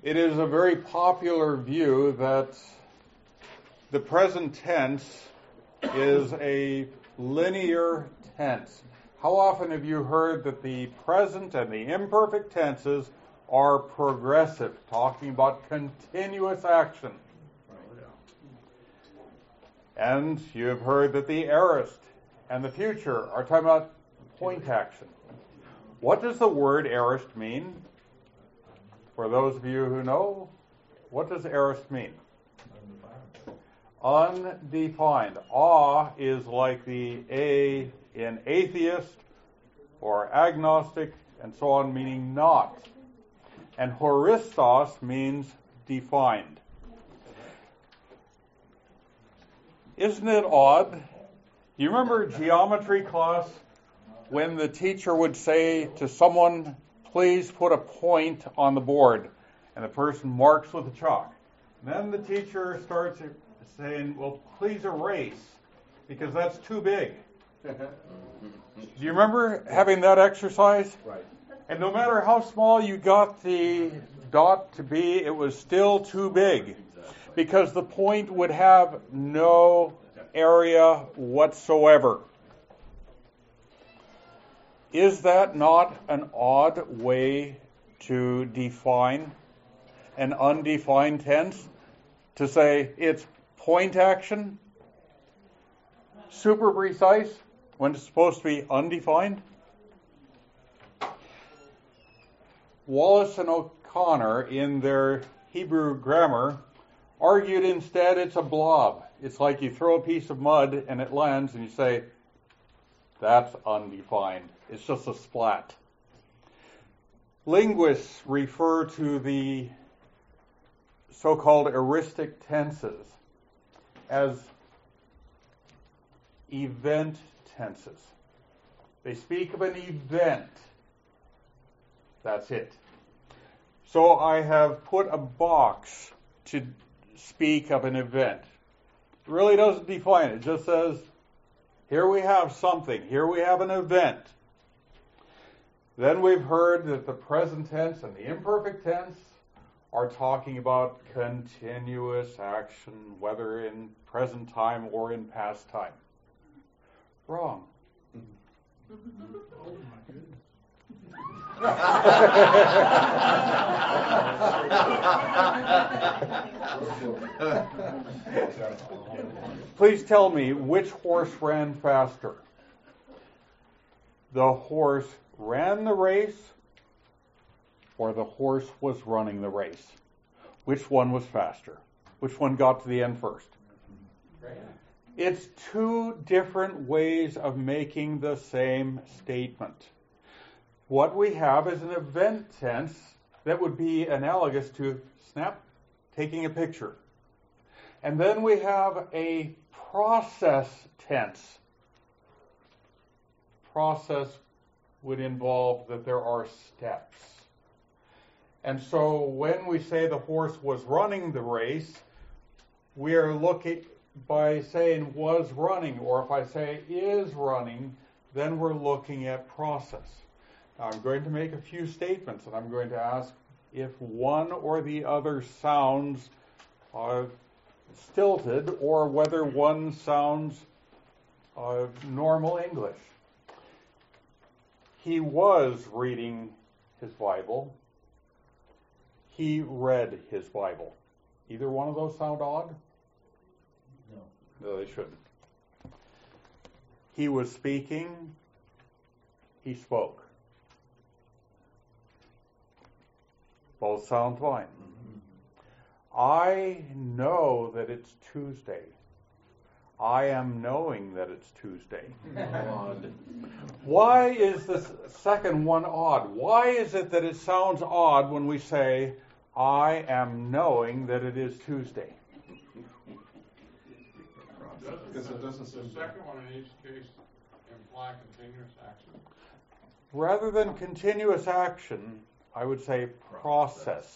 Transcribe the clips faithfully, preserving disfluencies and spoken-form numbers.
It is a very popular view that the present tense is a linear tense. How often have you heard that the present and the imperfect tenses are progressive, talking about continuous action? And you have heard that the aorist and the future are talking about point action. What does the word aorist mean? For those of you who know, what does aorist mean? Undefined. Undefined. A is like the A in atheist or agnostic and so on, meaning not. And horistos means defined. Isn't it odd? You remember geometry class when the teacher would say to someone, please put a point on the board, and the person marks with a chalk. And then the teacher starts saying, well, please erase, because that's too big. Do you remember having that exercise? Right. And no matter how small you got the dot to be, it was still too big, because the point would have no area whatsoever. Is that not an odd way to define an undefined tense? To say it's point action, super precise, when it's supposed to be undefined? Wallace and O'Connor, in their Hebrew grammar, argued instead it's a blob. It's like you throw a piece of mud and it lands and you say, that's undefined. It's just a splat. Linguists refer to the so-called aoristic tenses as event tenses. They speak of an event. That's it. So I have put a box to speak of an event. It really doesn't define it. It just says, here we have something. Here we have an event. Then we've heard that the present tense and the imperfect tense are talking about continuous action, whether in present time or in past time. Wrong. Oh my goodness. Please tell me, which horse ran faster? The horse ran the race, or the horse was running the race? Which one was faster? Which one got to the end first? It's two different ways of making the same statement. What we have is an event tense that would be analogous to snap, taking a picture. And then we have a process tense. Process would involve that there are steps. And so when we say the horse was running the race, we are looking, by saying was running, or if I say is running, then we're looking at process. Now I'm going to make a few statements, and I'm going to ask if one or the other sounds uh, stilted, or whether one sounds uh, normal English. He was reading his Bible. He read his Bible. Either one of those sound odd? No. No, they shouldn't. He was speaking. He spoke. Both sound fine. Mm-hmm. I know that it's Tuesday. I am knowing that it's Tuesday. Odd. Why is the second one odd? Why is it that it sounds odd when we say, I am knowing that it is Tuesday? Because it doesn't say the second one in each case imply continuous action. Rather than continuous action, I would say process.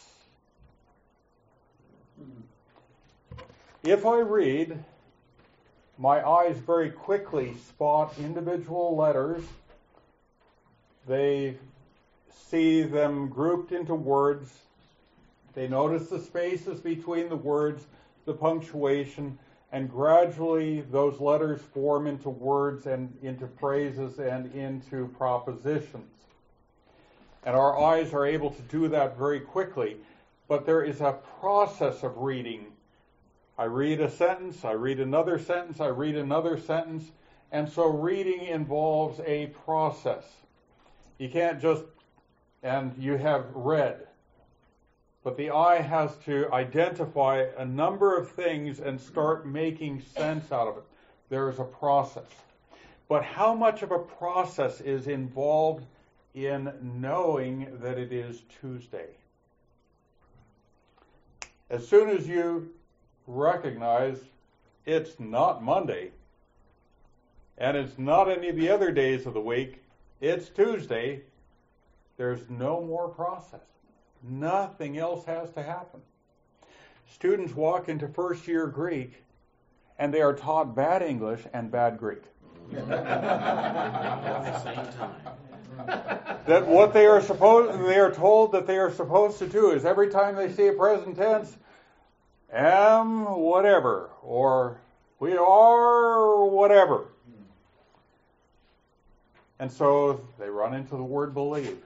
If I read, my eyes very quickly spot individual letters. They see them grouped into words. They notice the spaces between the words, the punctuation, and gradually those letters form into words and into phrases and into propositions. And our eyes are able to do that very quickly. But there is a process of reading. I read a sentence, I read another sentence, I read another sentence, and so reading involves a process. You can't just, and you have read, but the eye has to identify a number of things and start making sense out of it. There is a process. But how much of a process is involved in knowing that it is Tuesday? As soon as you recognize it's not Monday, and it's not any of the other days of the week, it's Tuesday, there's no more process. Nothing else has to happen. Students walk into first year Greek, and they are taught bad English and bad Greek. At the same time. That what they are supposed, they are told that they are supposed to do is every time they see a present tense, am whatever, or we are whatever. And so they run into the word believe.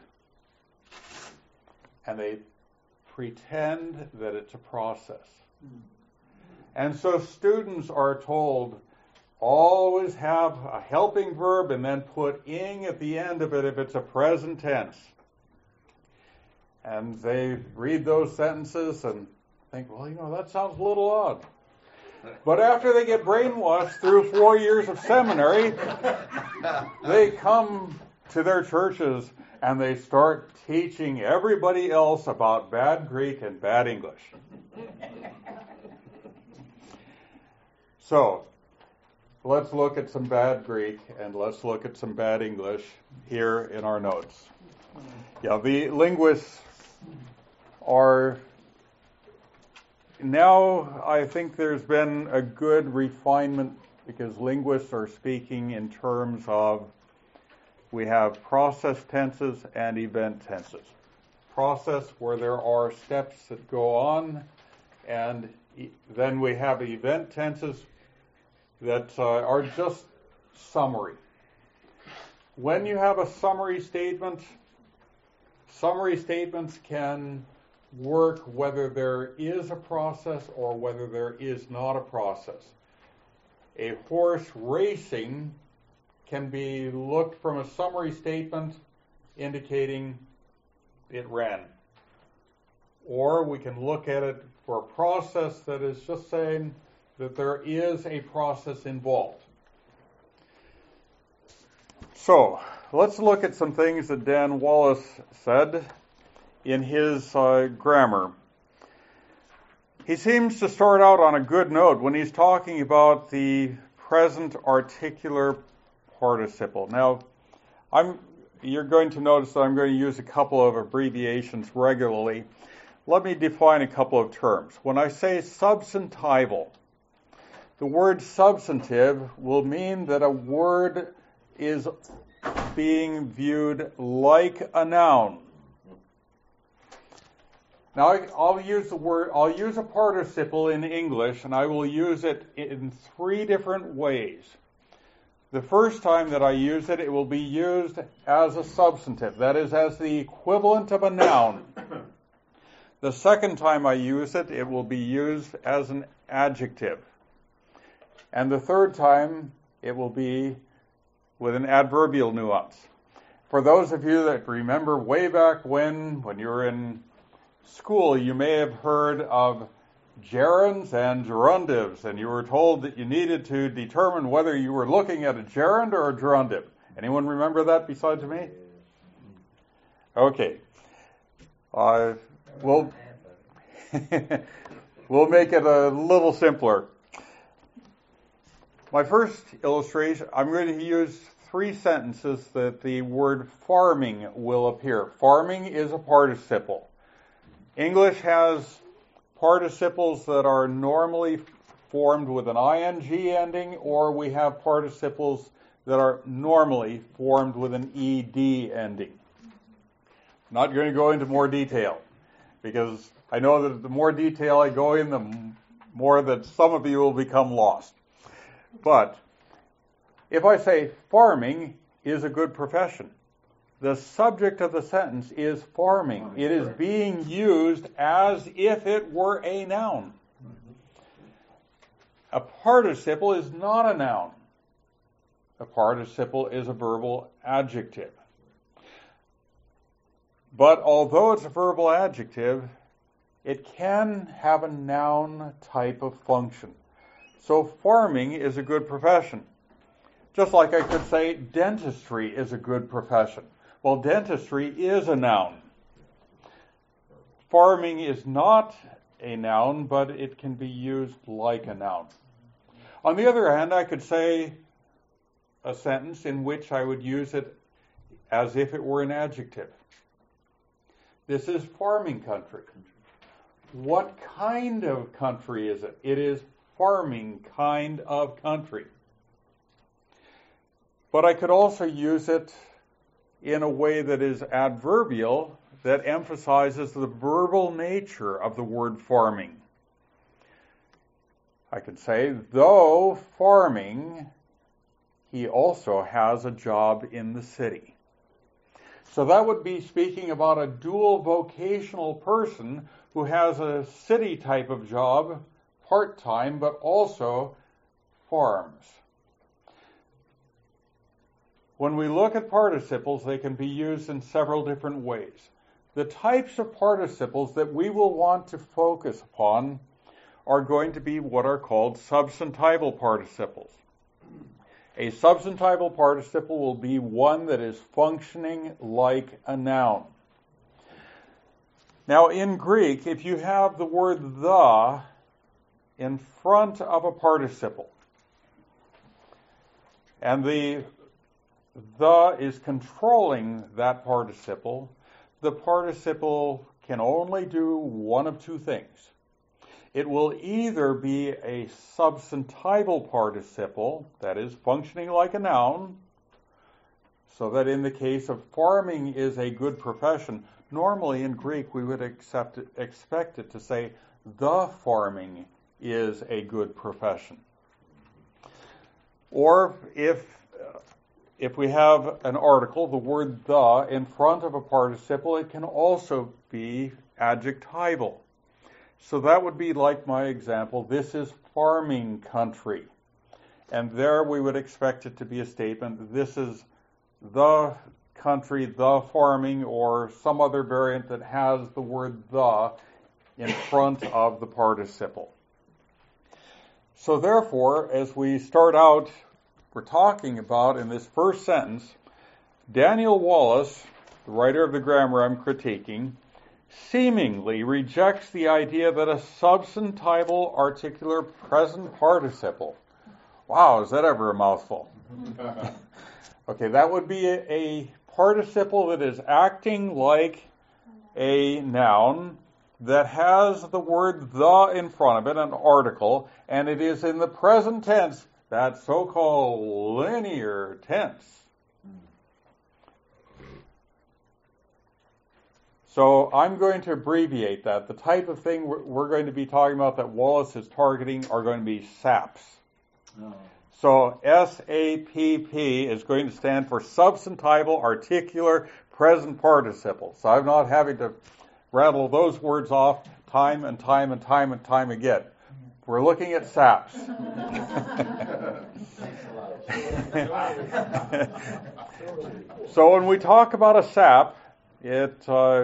And they pretend that it's a process. And so students are told, always have a helping verb and then put ing at the end of it if it's a present tense. And they read those sentences and think, well, you know, that sounds a little odd. But after they get brainwashed through four years of seminary, they come to their churches and they start teaching everybody else about bad Greek and bad English. So, let's look at some bad Greek and let's look at some bad English here in our notes. Yeah, the linguists are, now I think there's been a good refinement because linguists are speaking in terms of, we have process tenses and event tenses. Process where there are steps that go on, and then we have event tenses that uh, are just summary. When you have a summary statement, summary statements can work whether there is a process or whether there is not a process. A horse racing can be looked from a summary statement indicating it ran. Or we can look at it for a process that is just saying that there is a process involved. So, let's look at some things that Dan Wallace said in his uh, grammar. He seems to start out on a good note when he's talking about the present articular participle. Now, I'm you're going to notice that I'm going to use a couple of abbreviations regularly. Let me define a couple of terms. When I say substantival, the word substantive will mean that a word is being viewed like a noun. Now I'll use the word, I'll use a participle in English, and I will use it in three different ways. The first time that I use it, it will be used as a substantive, that is, as the equivalent of a noun. The second time I use it, it will be used as an adjective. And the third time, it will be with an adverbial nuance. For those of you that remember way back when, when you were in school, you may have heard of gerunds and gerundives, and you were told that you needed to determine whether you were looking at a gerund or a gerundive. Anyone remember that besides me? Okay. Uh, we'll, we'll make it a little simpler. My first illustration, I'm going to use three sentences that the word farming will appear. Farming is a participle. English has participles that are normally formed with an ing ending, or we have participles that are normally formed with an ed ending. I'm not going to go into more detail, because I know that the more detail I go in, the more that some of you will become lost. But if I say farming is a good profession, the subject of the sentence is farming. It is being used as if it were a noun. A participle is not a noun. A participle is a verbal adjective. But although it's a verbal adjective, it can have a noun type of function. So farming is a good profession. Just like I could say dentistry is a good profession. Well, dentistry is a noun. Farming is not a noun, but it can be used like a noun. On the other hand, I could say a sentence in which I would use it as if it were an adjective. This is farming country. What kind of country is it? It is farming kind of country. But I could also use it in a way that is adverbial, that emphasizes the verbal nature of the word farming. I could say, though farming, he also has a job in the city. So that would be speaking about a dual vocational person who has a city type of job, part-time, but also farms. When we look at participles, they can be used in several different ways. The types of participles that we will want to focus upon are going to be what are called substantival participles. A substantival participle will be one that is functioning like a noun. Now, in Greek, if you have the word the in front of a participle, and the the is controlling that participle, the participle can only do one of two things. It will either be a substantival participle, that is, functioning like a noun, so that in the case of farming is a good profession, normally in Greek we would accept it, expect it to say, the farming is a good profession. Or if If we have an article, the word the, in front of a participle, it can also be adjectival. So that would be like my example, this is farming country. And there we would expect it to be a statement, this is the country, the farming, or some other variant that has the word the in front of the participle. So therefore, as we start out, we're talking about in this first sentence, Daniel Wallace, the writer of the grammar I'm critiquing, seemingly rejects the idea that a substantival articular present participle. Wow, is that ever a mouthful? Okay, that would be a, a participle that is acting like a noun that has the word the in front of it, an article, and it is in the present tense, that so-called linear tense. So I'm going to abbreviate that. The type of thing we're going to be talking about that Wallace is targeting are going to be S A Ps. Oh. So S A P P is going to stand for substantival articular present participle. So I'm not having to rattle those words off time and time and time and time again. We're looking at S A Ps. So when we talk about a S A P, it uh,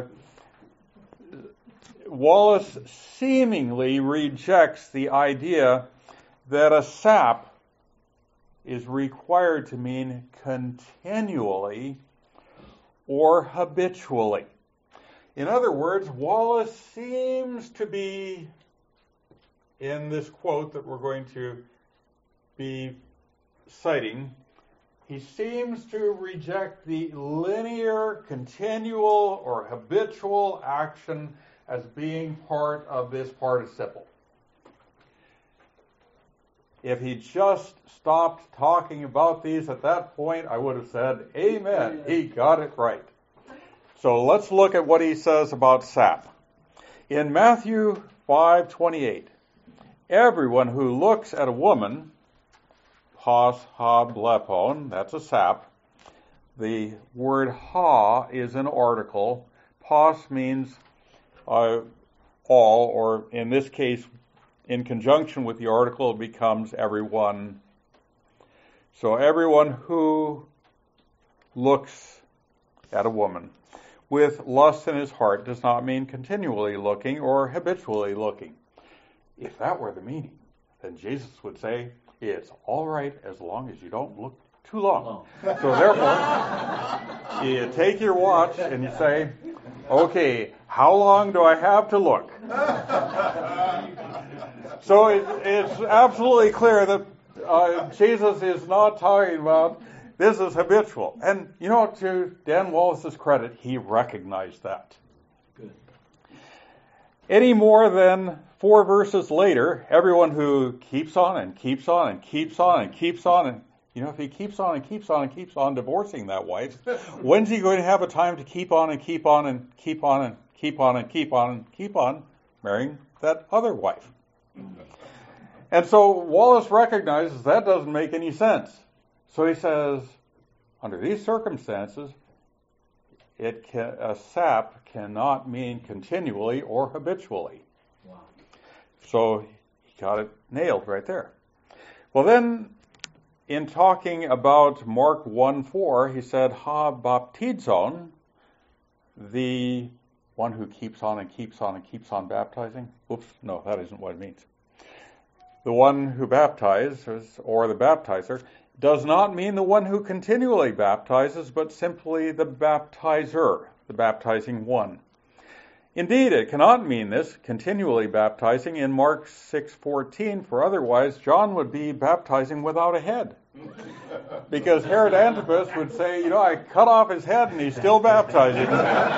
Wallace seemingly rejects the idea that a S A P is required to mean continually or habitually. In other words, Wallace seems to be, in this quote that we're going to be citing, he seems to reject the linear, continual, or habitual action as being part of this participle. If he just stopped talking about these at that point, I would have said, amen, he got it right. So let's look at what he says about S A P. In Matthew five twenty-eight, everyone who looks at a woman, pas ha blepon, that's a sap. The word ha is an article. Pas means uh, all, or in this case, in conjunction with the article, it becomes everyone. So everyone who looks at a woman with lust in his heart does not mean continually looking or habitually looking. If that were the meaning, then Jesus would say, it's all right as long as you don't look too long. So therefore, you take your watch and you say, okay, how long do I have to look? So it, it's absolutely clear that uh, Jesus is not talking about this is habitual. And, you know, to Dan Wallace's credit, he recognized that. Good. Any more than four verses later, everyone who keeps on and keeps on and keeps on and keeps on, and, you know, if he keeps on and keeps on and keeps on divorcing that wife, when's he going to have a time to keep on and keep on and keep on and keep on and keep on and keep on marrying that other wife? And so Wallace recognizes that doesn't make any sense. So he says, under these circumstances, it can, a sap cannot mean continually or habitually. Wow. So he got it nailed right there. Well, then, in talking about Mark one four, he said, ha baptizon, the one who keeps on and keeps on and keeps on baptizing. Oops, no, that isn't what it means. The one who baptizes, or the baptizer, does not mean the one who continually baptizes, but simply the baptizer, the baptizing one. Indeed, it cannot mean this, continually baptizing, in Mark six fourteen, for otherwise John would be baptizing without a head. Because Herod Antipas would say, you know, I cut off his head and he's still baptizing.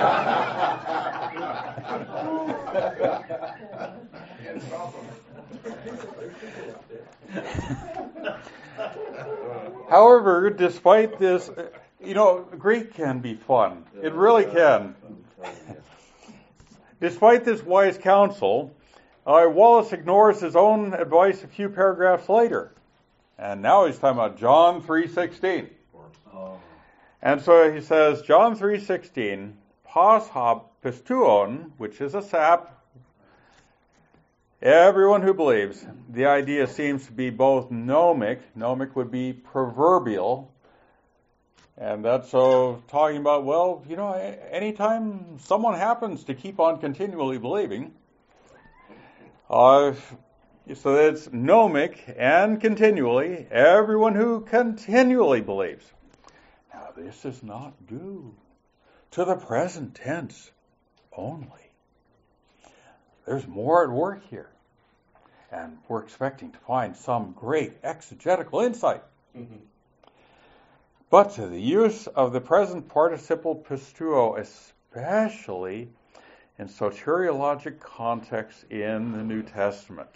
However, despite this, you know, Greek can be fun. It really can. Despite this wise counsel, uh, Wallace ignores his own advice a few paragraphs later. And now he's talking about John three sixteen. Oh. And so he says, John three sixteen, pas ha pistuon, which is a sap. Everyone who believes. The idea seems to be both gnomic. Gnomic would be proverbial. And that's so talking about, well, you know, anytime someone happens to keep on continually believing, uh, so it's gnomic and continually, everyone who continually believes. Now, this is not due to the present tense only. There's more at work here. And we're expecting to find some great exegetical insight. Mm-hmm. But to the use of the present participle pistuo, especially in soteriologic contexts in the New Testament,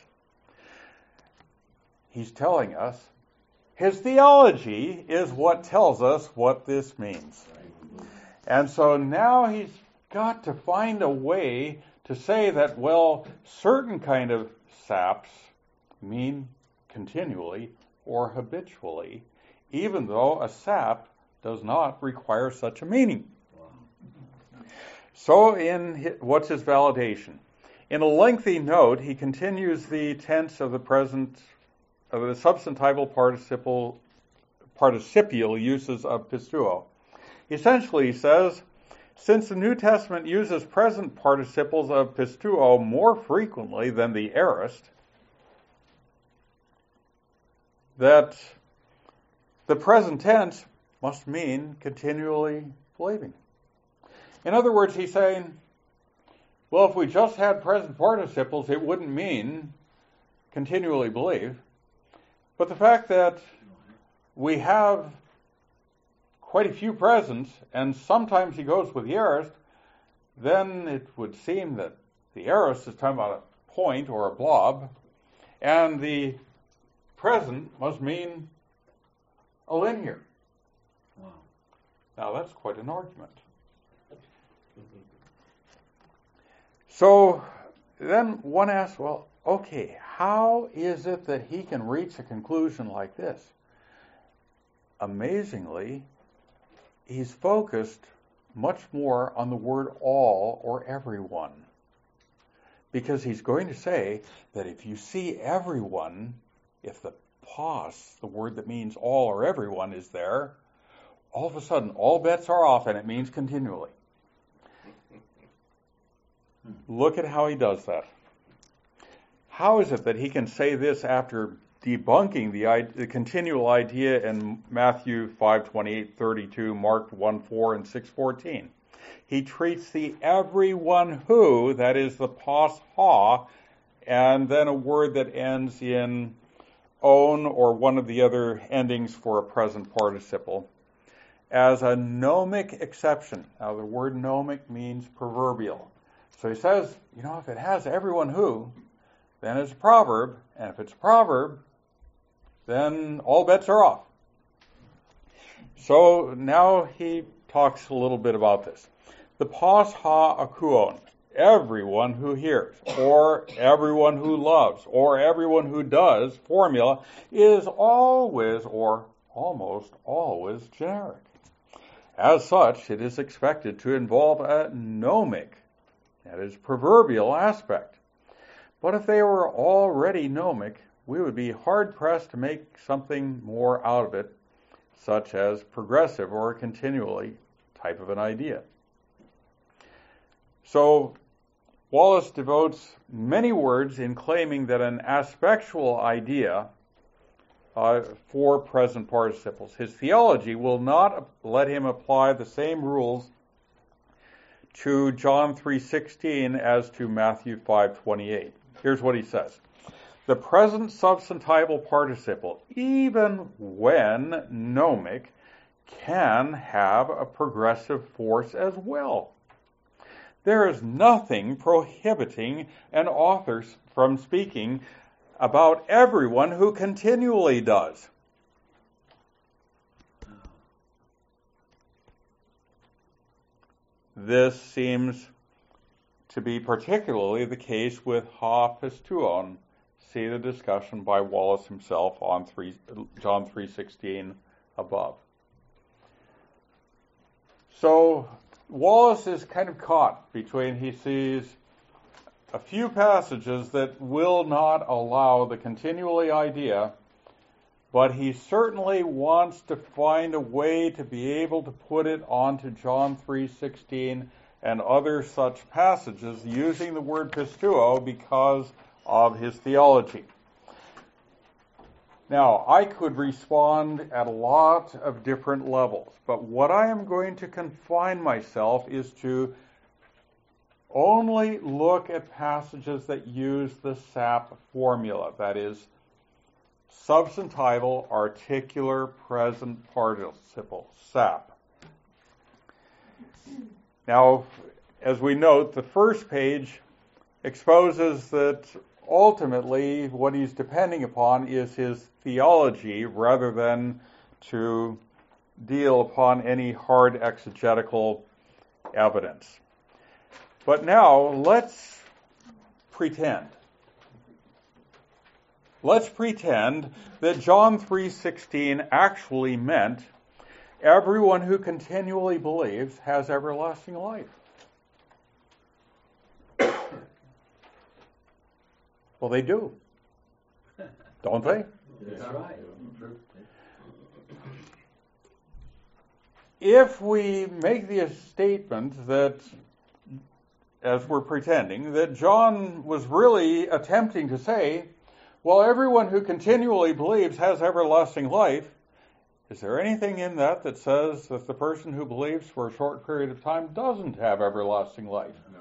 he's telling us his theology is what tells us what this means. And so now he's got to find a way to say that, well, certain kind of saps mean continually or habitually, even though a sap does not require such a meaning. So in his, what's his validation? In a lengthy note, he continues the tense of the present, of the substantival participle, participial uses of pistuo. Essentially, he says, since the New Testament uses present participles of pistuo more frequently than the aorist, that the present tense must mean continually believing. In other words, he's saying, well, if we just had present participles, it wouldn't mean continually believe. But the fact that we have quite a few presents, and sometimes he goes with the aorist, then it would seem that the aorist is talking about a point or a blob, and the present must mean a linear. Wow. Now that's quite an argument. So then one asks, well, okay, how is it that he can reach a conclusion like this? Amazingly, he's focused much more on the word all or everyone. Because he's going to say that if you see everyone, if the pos, the word that means all or everyone, is there, all of a sudden all bets are off and it means continually. Look at how he does that. How is it that he can say this after debunking the, the continual idea in Matthew five twenty-eight, thirty-two, Mark one four, and six fourteen? He treats the everyone who, that is the pos ha, and then a word that ends in own or one of the other endings for a present participle, as a gnomic exception. Now the word gnomic means proverbial. So he says, you know, if it has everyone who, then it's a proverb, and if it's a proverb, then all bets are off. So now he talks a little bit about this. The pos ha akuon, everyone who hears, or everyone who loves, or everyone who does formula is always or almost always generic. As such, it is expected to involve a gnomic, that is, proverbial aspect. But if they were already gnomic, we would be hard-pressed to make something more out of it, such as progressive or continually type of an idea. So Wallace devotes many words in claiming that an aspectual idea uh, for present participles. His theology will not let him apply the same rules to John three sixteen as to Matthew five twenty-eight. Here's what he says. The present substantival participle, even when gnomic, can have a progressive force as well. There is nothing prohibiting an author from speaking about everyone who continually does. This seems to be particularly the case with ha pistuon. See the discussion by Wallace himself on three, John three sixteen above. So Wallace is kind of caught between, he sees a few passages that will not allow the continually idea, but he certainly wants to find a way to be able to put it onto John three sixteen and other such passages using the word pistuo because of his theology. Now, I could respond at a lot of different levels, but what I am going to confine myself is to only look at passages that use the S A P formula, that is, substantival articular present participle, S A P. Now, as we note, the first page exposes that ultimately what he's depending upon is his theology rather than to deal upon any hard exegetical evidence. But now let's pretend. Let's pretend that John three sixteen actually meant everyone who continually believes has everlasting life. Well, they do, don't they? That's right. If we make the statement that, as we're pretending, that John was really attempting to say, well, everyone who continually believes has everlasting life, is there anything in that that says that the person who believes for a short period of time doesn't have everlasting life? No.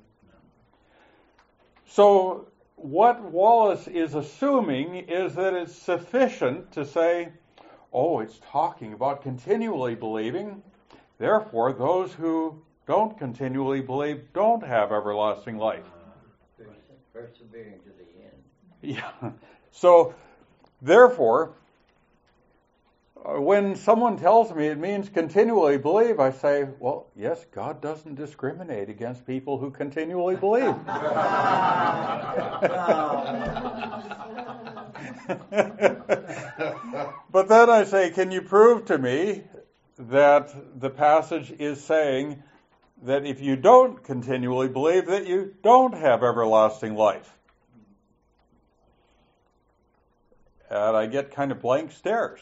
So what Wallace is assuming is that it's sufficient to say, oh, it's talking about continually believing, therefore those who don't continually believe don't have everlasting life. Uh, persevering to the end. Yeah. So, therefore, when someone tells me it means continually believe, I say, well, yes, God doesn't discriminate against people who continually believe. But then I say, can you prove to me that the passage is saying that if you don't continually believe, that you don't have everlasting life? And I get kind of blank stares.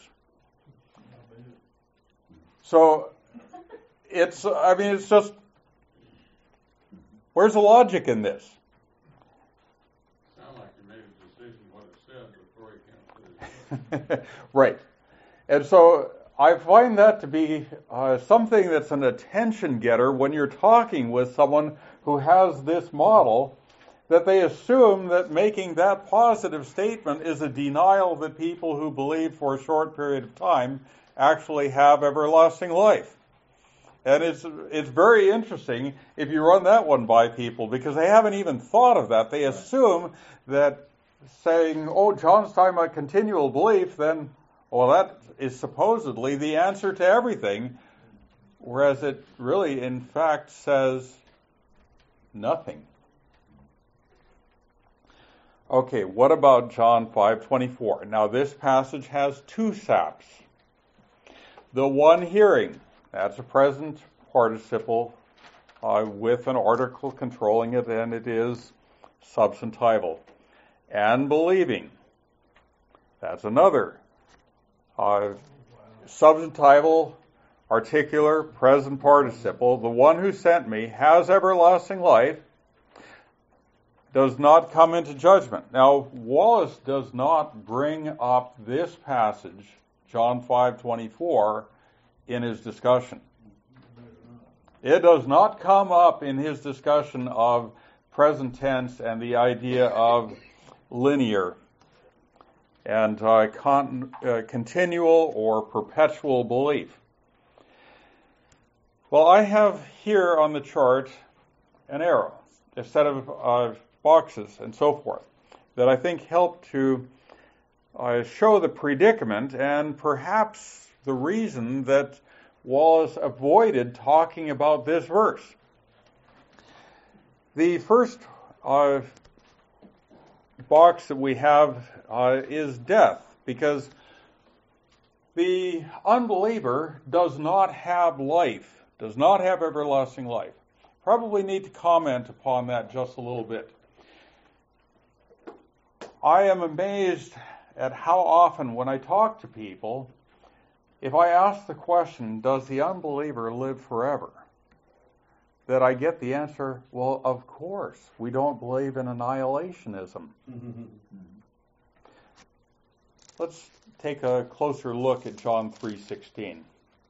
So it's, I mean, it's just, where's the logic in this? Sound like you made a decision what it said before you came to it. Right. And so I find that to be uh, something that's an attention getter when you're talking with someone who has this model, that they assume that making that positive statement is a denial that people who believe for a short period of time actually have everlasting life. And it's it's very interesting if you run that one by people, because they haven't even thought of that. They assume that saying, oh, John's talking about continual belief, then, well, that is supposedly the answer to everything, whereas it really, in fact, says nothing. Okay, what about John five twenty-four? Now, this passage has two saps. The one hearing, that's a present participle uh, with an article controlling it, and it is substantival. And believing, that's another uh, substantival, articular, present participle. The one who sent me has everlasting life, does not come into judgment. Now, Wallace does not bring up this passage, John five twenty-four, in his discussion. It does not come up in his discussion of present tense and the idea of linear and uh, con- uh, continual or perpetual belief. Well, I have here on the chart an arrow, a set of uh, boxes and so forth, that I think help to uh, show the predicament and perhaps the reason that Wallace avoided talking about this verse. The first uh, box that we have uh, is death, because the unbeliever does not have life, does not have everlasting life. Probably need to comment upon that just a little bit. I am amazed at how often when I talk to people, if I ask the question, does the unbeliever live forever? That I get the answer, well, of course, we don't believe in annihilationism. Mm-hmm. Let's take a closer look at John three sixteen.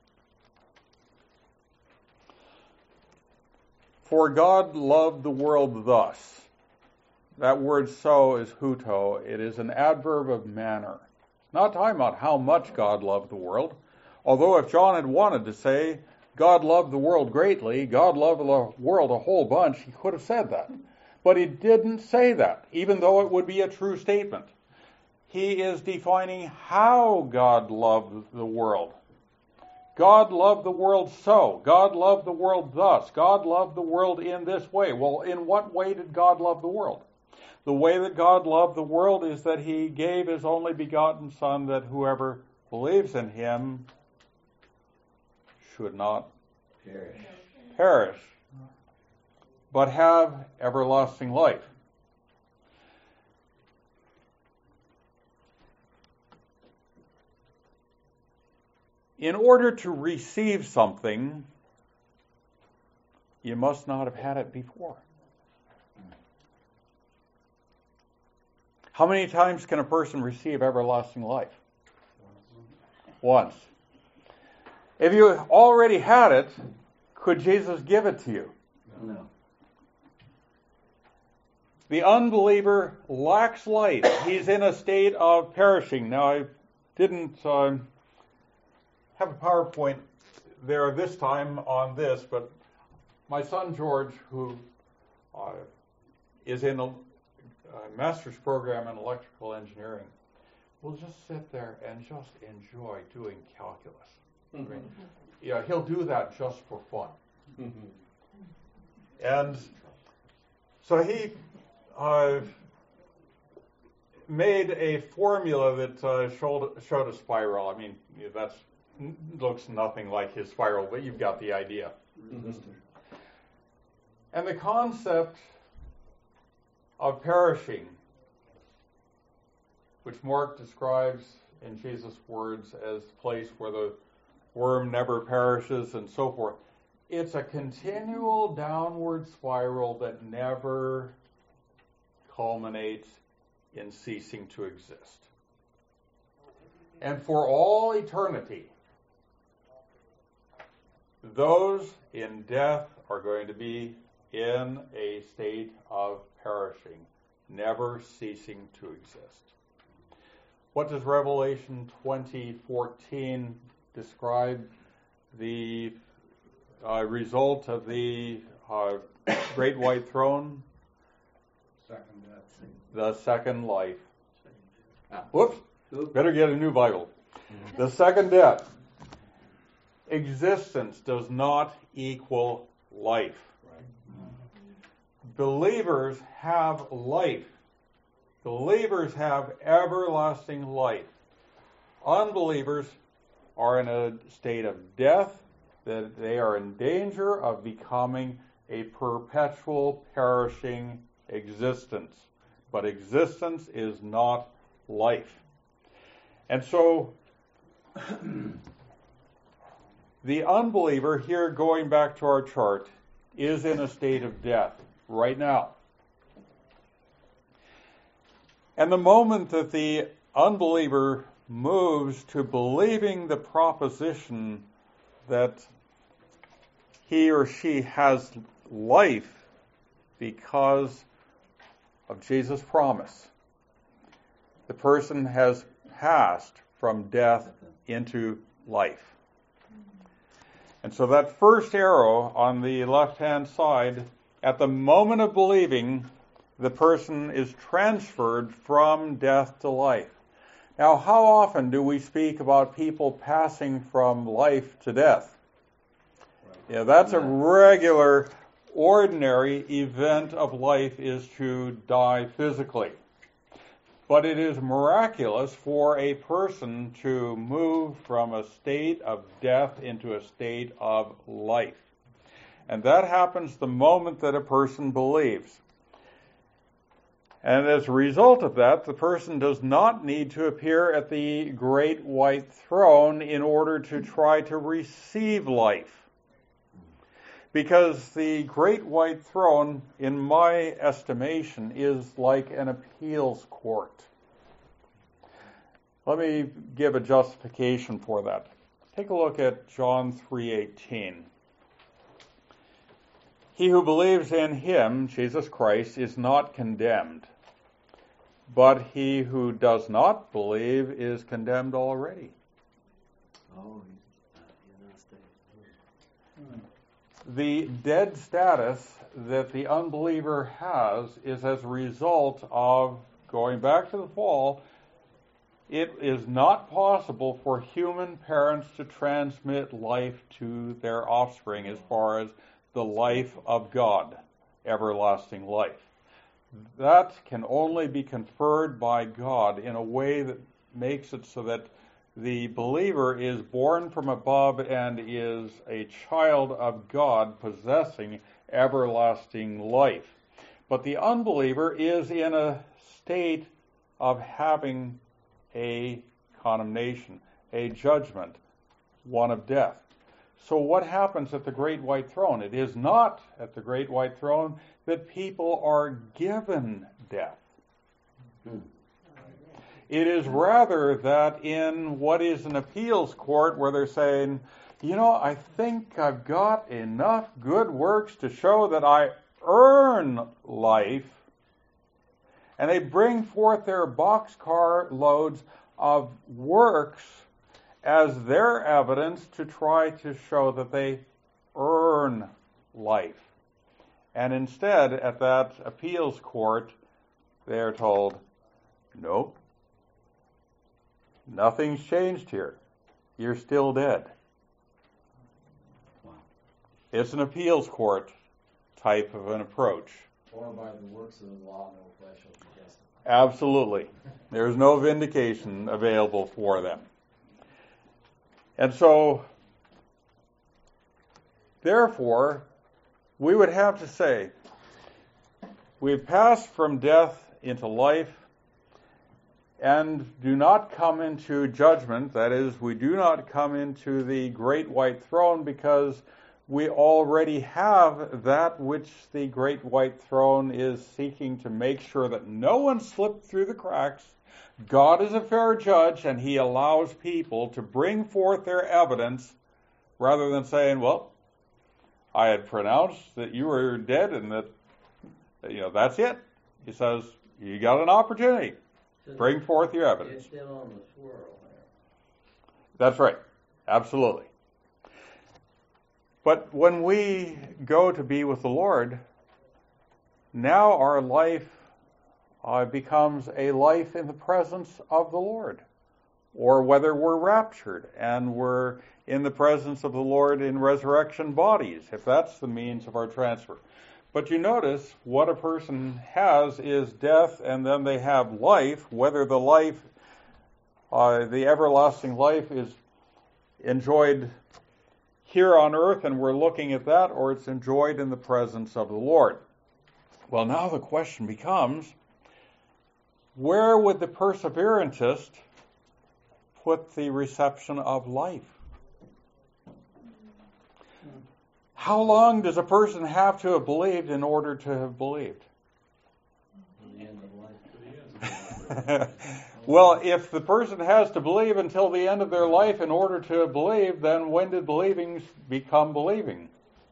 For God loved the world thus. That word so is huto. It is an adverb of manner. Not talking about how much God loved the world. Although if John had wanted to say, God loved the world greatly, God loved the world a whole bunch, he could have said that. But he didn't say that, even though it would be a true statement. He is defining how God loved the world. God loved the world so. God loved the world thus. God loved the world in this way. Well, in what way did God love the world? The way that God loved the world is that he gave his only begotten Son, that whoever believes in him should not Perish. perish, but have everlasting life. In order to receive something, you must not have had it before. How many times can a person receive everlasting life? Once. If you already had it, could Jesus give it to you? No. The unbeliever lacks life. He's in a state of perishing. Now, I didn't um, have a PowerPoint there this time on this, but my son George, who uh, is in a, a master's program in electrical engineering, will just sit there and just enjoy doing calculus. Mm-hmm. Right? Yeah, he'll do that just for fun. Mm-hmm. And so he uh, made a formula that uh, showed, showed a spiral. I mean, that looks nothing like his spiral, but you've got the idea. Mm-hmm. And the concept of perishing, which Mark describes in Jesus' words as the place where the worm never perishes and so forth, it's a continual downward spiral that never culminates in ceasing to exist. And for all eternity, those in death are going to be in a state of perishing, never ceasing to exist. What does Revelation twenty fourteen describe the uh, result of the uh, great white throne? Second death. The second life. Ah, whoops, better get a new Bible. The second death. Existence does not equal life. Believers have life. Believers have everlasting life. Unbelievers are in a state of death, that they are in danger of becoming a perpetual perishing existence. But existence is not life. And so the unbeliever, here going back to our chart, is in a state of death right now. And the moment that the unbeliever moves to believing the proposition that he or she has life because of Jesus' promise, the person has passed from death into life. And so that first arrow on the left-hand side, at the moment of believing, the person is transferred from death to life. Now, how often do we speak about people passing from life to death? Yeah, that's a regular, ordinary event of life, is to die physically. But it is miraculous for a person to move from a state of death into a state of life. And that happens the moment that a person believes. And as a result of that, the person does not need to appear at the great white throne in order to try to receive life. Because the great white throne, in my estimation, is like an appeals court. Let me give a justification for that. Take a look at John three eighteen. He who believes in him, Jesus Christ, is not condemned, but he who does not believe is condemned already. Oh, The dead status that the unbeliever has is as a result of, going back to the fall, it is not possible for human parents to transmit life to their offspring as far as the life of God, everlasting life. That can only be conferred by God in a way that makes it so that the believer is born from above and is a child of God possessing everlasting life. But the unbeliever is in a state of having a condemnation, a judgment, one of death. So what happens at the great white throne? It is not at the great white throne that people are given death. Hmm. It is rather that in what is an appeals court where they're saying, you know, I think I've got enough good works to show that I earn life. And they bring forth their boxcar loads of works as their evidence to try to show that they earn life. And instead, at that appeals court, they are told, nope. Nothing's changed here. You're still dead. Wow. It's an appeals court type of an approach. Or by the works of the law, no flesh shall be justified. Absolutely. There's no vindication available for them. And so, therefore, we would have to say, we've passed from death into life and do not come into judgment. That is, we do not come into the great white throne because we already have that which the great white throne is seeking to make sure that no one slipped through the cracks. God is a fair judge, and he allows people to bring forth their evidence rather than saying, well, I had pronounced that you were dead and that, you know, that's it. He says, you got an opportunity. Bring forth your evidence. It's still on the swirl there. That's right. Absolutely. But when we go to be with the Lord, now our life uh, becomes a life in the presence of the Lord. Or whether we're raptured and we're in the presence of the Lord in resurrection bodies, if that's the means of our transfer. But you notice what a person has is death, and then they have life, whether the life, uh, the everlasting life is enjoyed here on earth and we're looking at that, or it's enjoyed in the presence of the Lord. Well, now the question becomes, where would the perseverantist put the reception of life? How long does a person have to have believed in order to have believed? The end of life. Well, if the person has to believe until the end of their life in order to have believed, then when did believing become believing?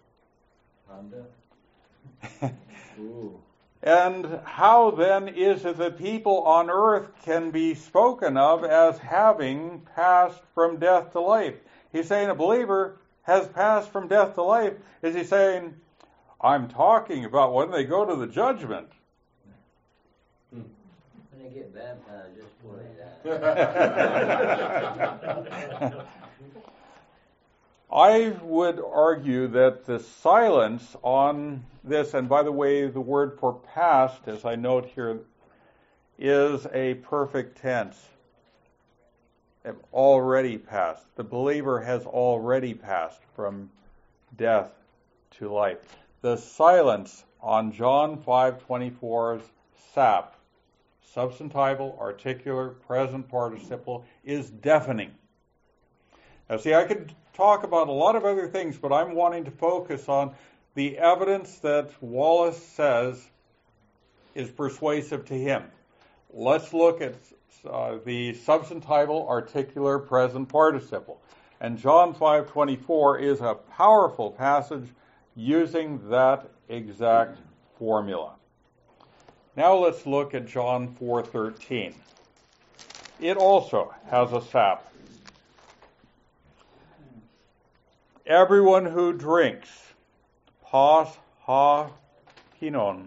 Honda. Ooh. And how then is it that people on earth can be spoken of as having passed from death to life? He's saying a believer has passed from death to life. Is he saying, I'm talking about when they go to the judgment? When they get baptized, just before they die. I would argue that the silence on this, and by the way, the word for past, as I note here, is a perfect tense. Have already passed. The believer has already passed from death to life. The silence on John five twenty-four's sap, substantival, articular, present participle, is deafening. Now see, I could talk about a lot of other things, but I'm wanting to focus on the evidence that Wallace says is persuasive to him. Let's look at uh, the substantival, articular, present participle. And John five twenty-four is a powerful passage using that exact formula. Now let's look at John four thirteen. It also has a sap. Everyone who drinks, pas ha pinon,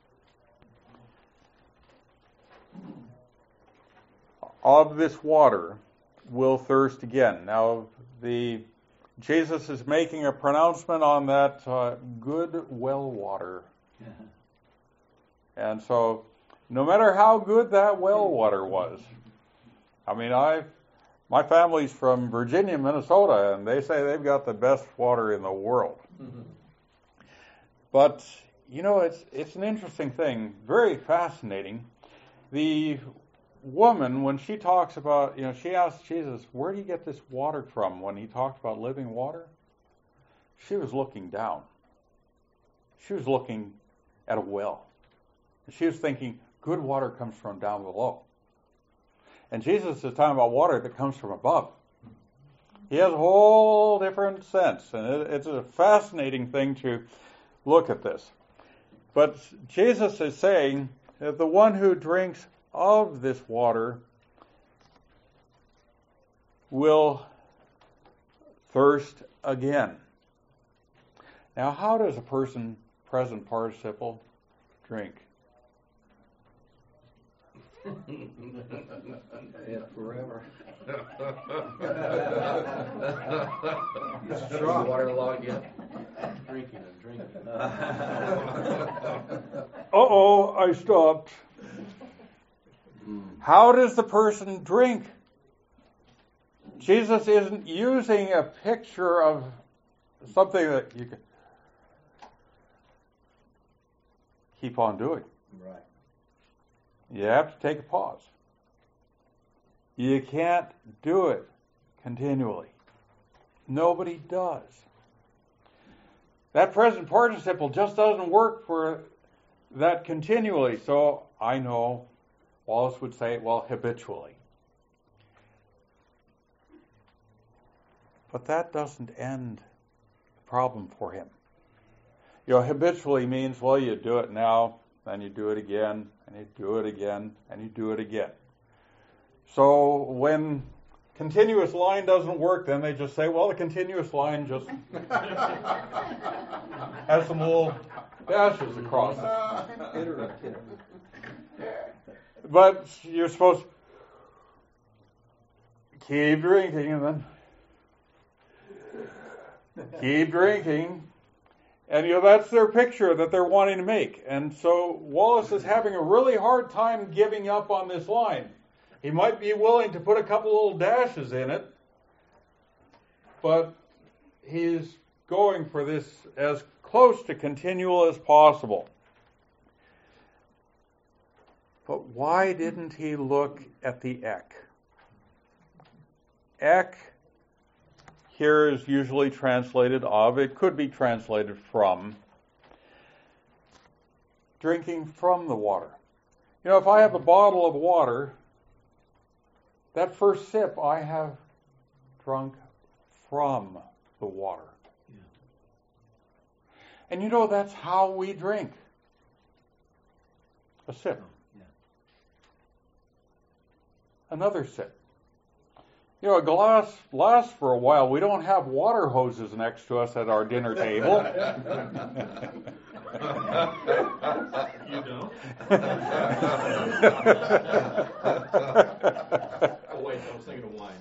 of this water will thirst again. Now, the Jesus is making a pronouncement on that uh, good well water. And so, no matter how good that well water was, I mean, I, my family's from Virginia, Minnesota, and they say they've got the best water in the world. Mm-hmm. But, you know, it's it's an interesting thing, very fascinating. The woman, when she talks about, you know, she asked Jesus, where do you get this water from when he talked about living water? She was looking down. She was looking at a well. She was thinking, good water comes from down below. And Jesus is talking about water that comes from above. He has a whole different sense, and it, it's a fascinating thing to look at this. But Jesus is saying that the one who drinks of this water will thirst again. Now, how does a person, present participle, drink? Yeah, forever. Strong. Waterlogged yet? Drinking and drinking. Uh-oh, I stopped. How does the person drink? Jesus isn't using a picture of something that you can keep on doing. Right. You have to take a pause. You can't do it continually. Nobody does. That present participle just doesn't work for that continually. So I know Wallace would say, well, habitually. But that doesn't end the problem for him. You know, habitually means, well, you do it now, then you do it again, and you do it again, and you do it again. So when continuous line doesn't work, then they just say, well, the continuous line just has some little dashes across it. Interrupted. But you're supposed to keep drinking and then keep drinking. And, you know, that's their picture that they're wanting to make. And so Wallace is having a really hard time giving up on this line. He might be willing to put a couple little dashes in it, but he's going for this as close to continual as possible. But why didn't he look at the ek? Ek here is usually translated of, it could be translated from, drinking from the water. You know, if I have a bottle of water, that first sip I have drunk from the water. Yeah. And you know, that's how we drink. A sip. Yeah. Another sip. You know, a glass lasts for a while. We don't have water hoses next to us at our dinner table. You don't? Oh, wait, I was thinking of wine.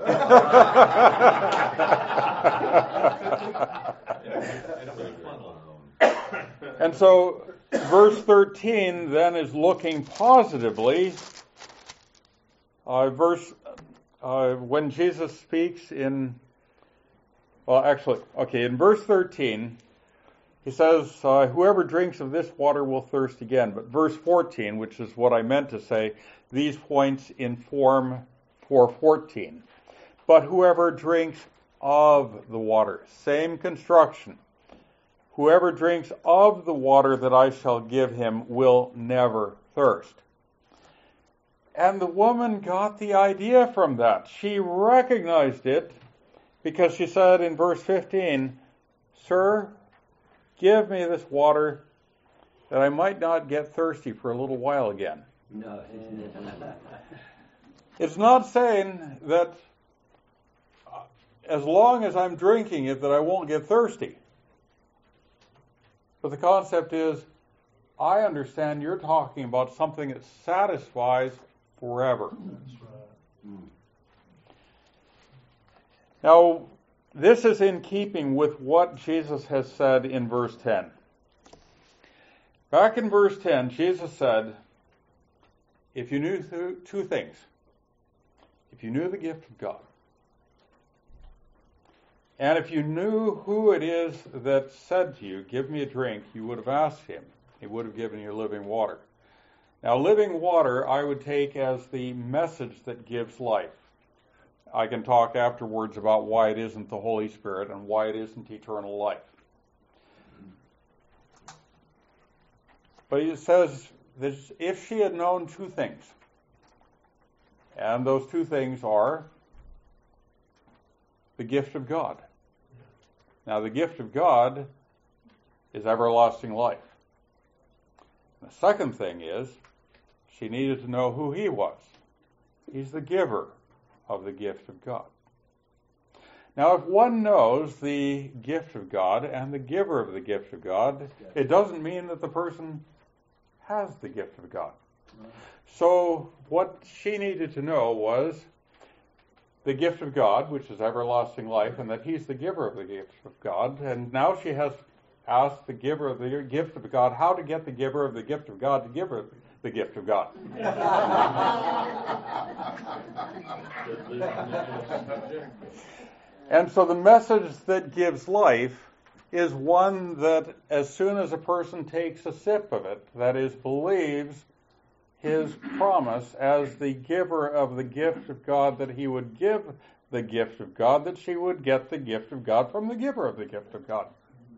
And so, verse thirteen then is looking positively. Uh, verse uh, when Jesus speaks in, well, actually, okay, in verse thirteen, he says, uh, "Whoever drinks of this water will thirst again." But verse fourteen, which is what I meant to say, these points inform for fourteen. But whoever drinks of the water, same construction. Whoever drinks of the water that I shall give him will never thirst. And the woman got the idea from that. She recognized it because she said in verse fifteen, "Sir, give me this water that I might not get thirsty for a little while again." No. It's not saying that as long as I'm drinking it that I won't get thirsty. But the concept is, I understand you're talking about something that satisfies forever. That's right. Now, this is in keeping with what Jesus has said in verse ten. Back in verse ten, Jesus said, if you knew th- two things, if you knew the gift of God, and if you knew who it is that said to you, "Give me a drink," you would have asked him. He would have given you living water. Now, living water I would take as the message that gives life. I can talk afterwards about why it isn't the Holy Spirit and why it isn't eternal life. But he says that if she had known two things, and those two things are the gift of God. Now, the gift of God is everlasting life. The second thing is, she needed to know who he was. He's the giver of the gift of God. Now, if one knows the gift of God and the giver of the gift of God, it doesn't mean that the person has the gift of God. So what she needed to know was the gift of God, which is everlasting life, and that he's the giver of the gift of God. And now she has asked the giver of the gift of God how to get the giver of the gift of God to give her the gift of God. And so the message that gives life is one that as soon as a person takes a sip of it, that is, believes his promise as the giver of the gift of God, that he would give the gift of God, that she would get the gift of God from the giver of the gift of God.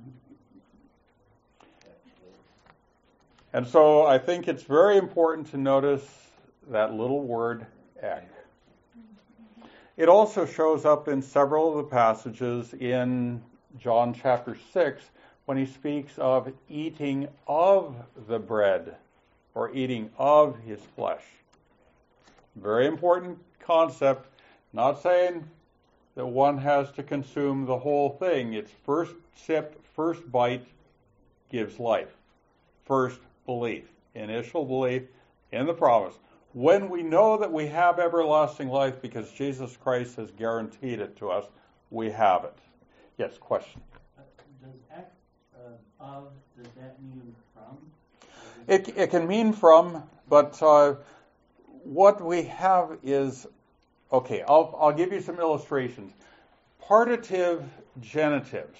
And so I think it's very important to notice that little word, ek. It also shows up in several of the passages in John chapter six when he speaks of eating of the bread or eating of his flesh. Very important concept. Not saying that one has to consume the whole thing. It's first sip, first bite gives life. First belief, initial belief in the promise. When we know that we have everlasting life because Jesus Christ has guaranteed it to us, we have it. Yes, question. Uh, does ek, uh, of, does that mean from? It, it can mean from, but uh, what we have is, okay, I'll, I'll give you some illustrations. Partitive genitives.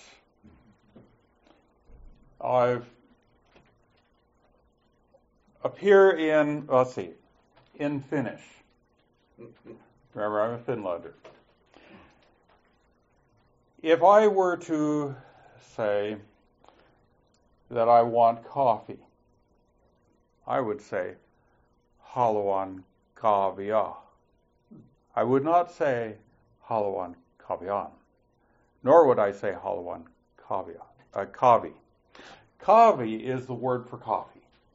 Uh, appear in, let's see, in Finnish. Remember, I'm a Finlander. If I were to say that I want coffee, I would say, haluan kahvia. I would not say, haluan kahvian. Nor would I say, haluan kahvia, uh, kahvi. Kahvi is the word for coffee.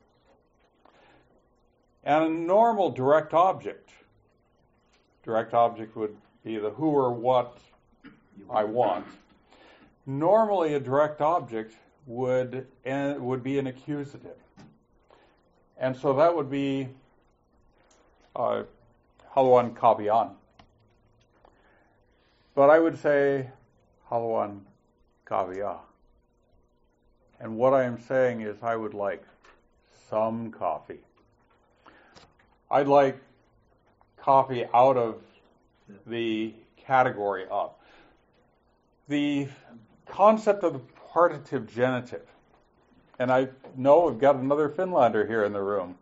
And a normal direct object, direct object would be the who or what I want. Normally a direct object would uh, would be an accusative. And so that would be uh, haluan kahvian. But I would say haluan kahvia. And what I am saying is I would like some coffee. I'd like coffee out of the category of. The concept of the partitive genitive, and I know we've got another Finlander here in the room.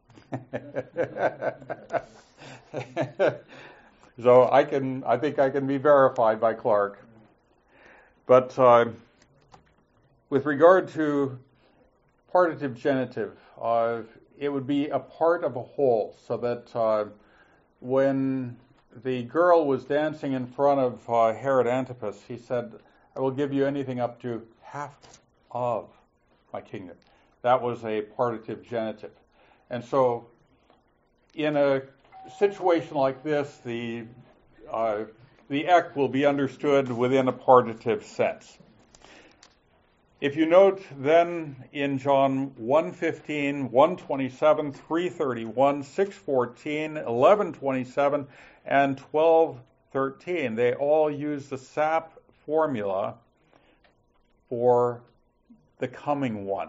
So I can, I think I can be verified by Clark. But uh, with regard to partitive genitive, uh, it would be a part of a whole, so that uh, when the girl was dancing in front of uh, Herod Antipas, he said, I will give you anything up to half of my kingdom. That was a partitive genitive. And so in a situation like this, the uh, the ek will be understood within a partitive sense. If you note then in John one fifteen, one twenty-seven, three thirty-one, six fourteen, eleven twenty-seven, and twelve thirteen, they all use the S A P formula for the coming one.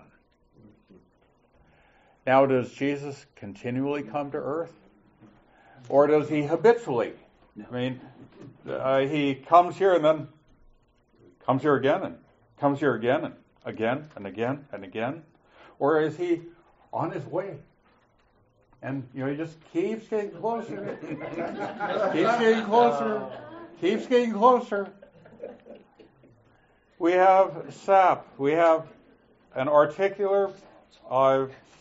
Now, does Jesus continually come to earth? Or does he habitually? I mean, uh, he comes here and then comes here again and comes here again and again and again and again? Or is he on his way? And, you know, he just keeps getting closer. keeps getting closer. Keeps getting closer. We have S A P. We have an articular, uh,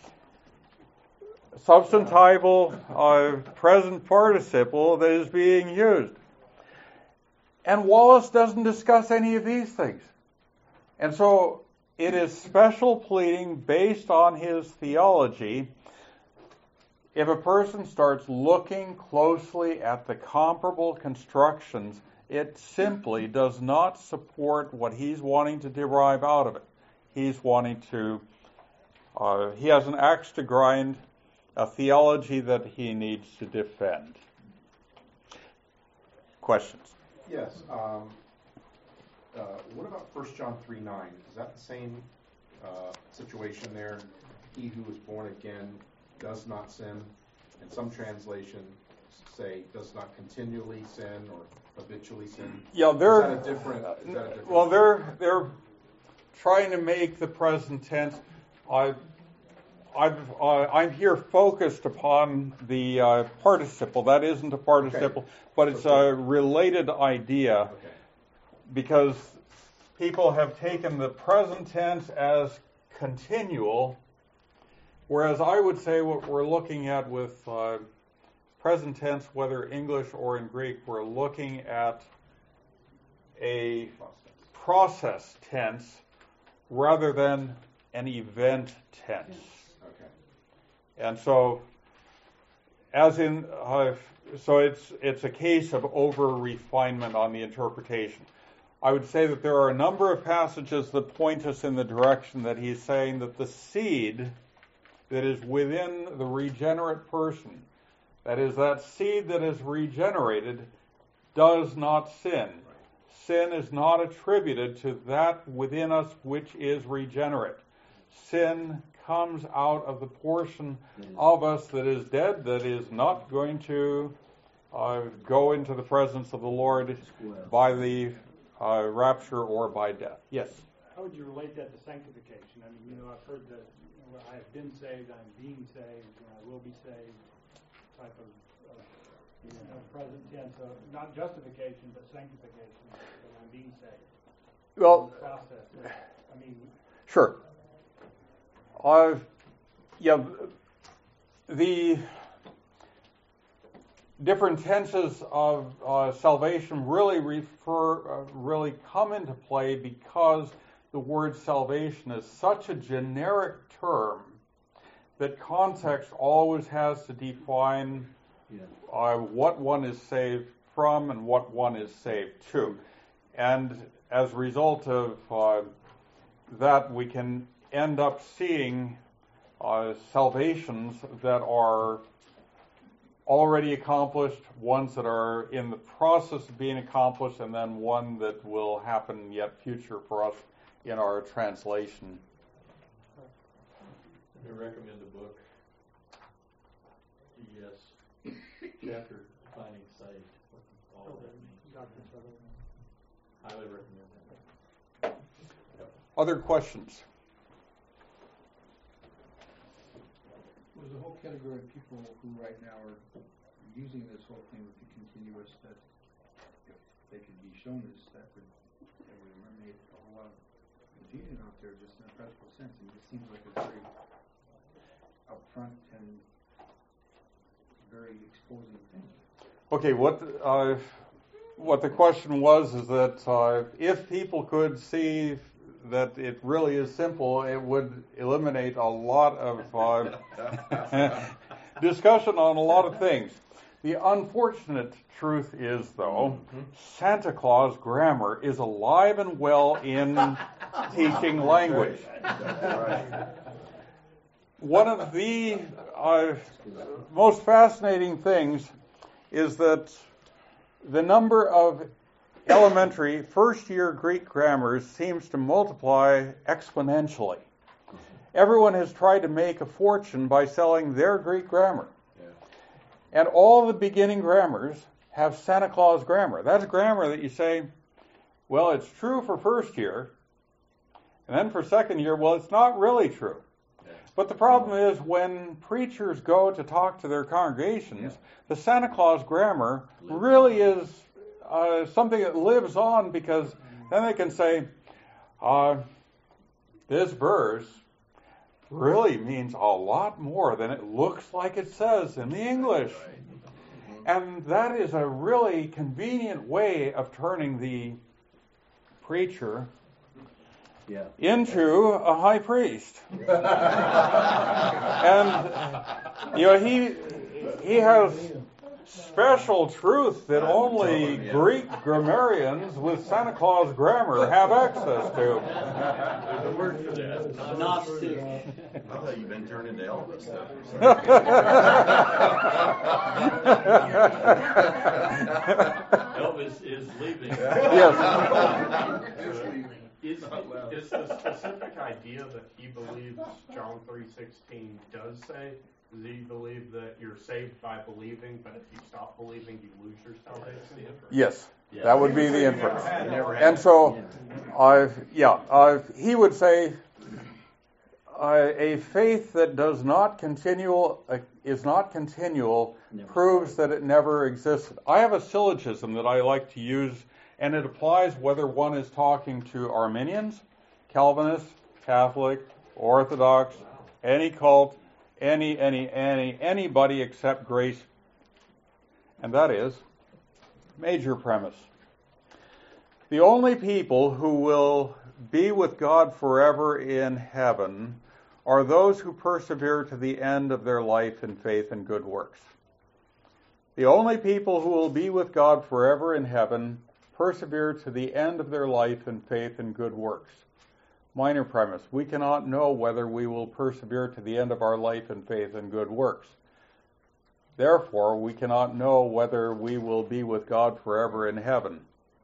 substantival, uh, present participle that is being used. And Wallace doesn't discuss any of these things. And so it is special pleading based on his theology. If a person starts looking closely at the comparable constructions, it simply does not support what he's wanting to derive out of it. He's wanting to, uh, he has an axe to grind. a theology that he needs to defend. Questions? Yes. Um, uh, what about First John three nine? Is that the same uh, situation there? He who is born again does not sin. And some translations say does not continually sin or habitually sin. Yeah, they're is that a different. Is that a different well, they're they're trying to make the present tense. I. I've, uh, I'm here focused upon the uh, participle. That isn't a participle, okay. but it's okay. a related idea okay. because people have taken the present tense as continual, whereas I would say what we're looking at with uh, present tense, whether English or in Greek, we're looking at a process tense rather than an event tense. And so, as in, uh, so it's it's a case of over refinement on the interpretation. I would say that there are a number of passages that point us in the direction that he's saying that the seed that is within the regenerate person, that is, that seed that is regenerated, does not sin. Sin is not attributed to that within us which is regenerate. Sin comes out of the portion of us that is dead, that is not going to uh, go into the presence of the Lord by the uh, rapture or by death. Yes? How would you relate that to sanctification? I mean, you know, I've heard that you know, I have been saved, I'm being saved, and I will be saved type of uh, you know, present tense. So not justification, but sanctification, that I'm being saved. Well, process. I mean, sure. Uh, yeah, the different tenses of uh, salvation really refer, uh, really come into play because the word salvation is such a generic term that context always has to define yeah. uh, what one is saved from and what one is saved to. And as a result of uh, that, we can end up seeing uh, salvations that are already accomplished, ones that are in the process of being accomplished, and then one that will happen yet future for us in our translation. I recommend a book, G S chapter defining sight. All of that means. Highly recommend that. Other questions? There's a whole category of people who right now are using this whole thing with the continuous, that if they could be shown this, that would, that would eliminate a whole lot of confusion out there just in a practical sense. And it seems like a very upfront and very exposing thing. Okay, what uh, what the question was is that uh, if people could see that it really is simple, it would eliminate a lot of uh, discussion on a lot of things. The unfortunate truth is, though, mm-hmm. Santa Claus grammar is alive and well in teaching language. Right. One of the uh, most fascinating things is that the number of elementary first-year Greek grammars seems to multiply exponentially. Everyone has tried to make a fortune by selling their Greek grammar. Yeah. And all the beginning grammars have Santa Claus grammar. That's grammar that you say, well, it's true for first year, and then for second year, well, it's not really true. Yeah. But the problem is when preachers go to talk to their congregations, yeah. the Santa Claus grammar really is Uh, something that lives on, because then they can say, uh, this verse really means a lot more than it looks like it says in the English. And that is a really convenient way of turning the preacher yeah. into a high priest. And, you know, he he has special truth that only Greek grammarians with Santa Claus grammar have access to. There's a word for that. Gnostic. I thought you've been turned into Elvis stuff or Elvis is leaving. Yes. Is, is the specific idea that he believes John three sixteen does say? Does he believe that you're saved by believing, but if you stop believing, you lose your salvation? Yes, that would be the inference. never had And so, I yeah, I he would say uh, a faith that does not continual uh, is not continual proves that it never existed. I have a syllogism that I like to use, and it applies whether one is talking to Arminians, Calvinists, Catholic, Orthodox, any cult, any, any, any, anybody except grace. And that is, major premise. The only people who will be with God forever in heaven are those who persevere to the end of their life in faith and good works. The only people who will be with God forever in heaven persevere to the end of their life in faith and good works. Minor premise. We cannot know whether we will persevere to the end of our life in faith and good works. Therefore, we cannot know whether we will be with God forever in heaven.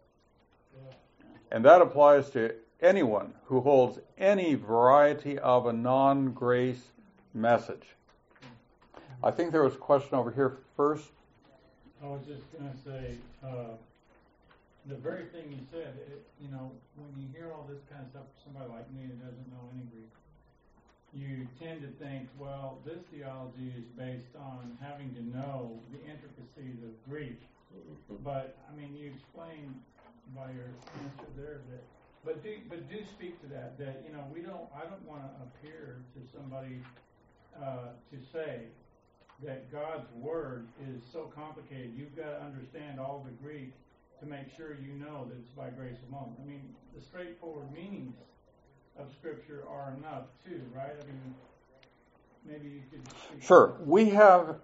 And that applies to anyone who holds any variety of a non-grace message. I think there was a question over here first. I was just going to say, uh, the very thing you said, it, you know, when you hear all this kind of stuff, somebody like me who doesn't know any Greek, you tend to think, well, this theology is based on having to know the intricacies of Greek. But, I mean, you explained by your answer there that, but do, but do speak to that, that, you know, we don't, I don't want to appear to somebody uh, to say that God's Word is so complicated, you've got to understand all the Greek to make sure you know that it's by grace alone. I mean, the straightforward meanings of Scripture are enough too, right? I mean, maybe you could... Sure. We have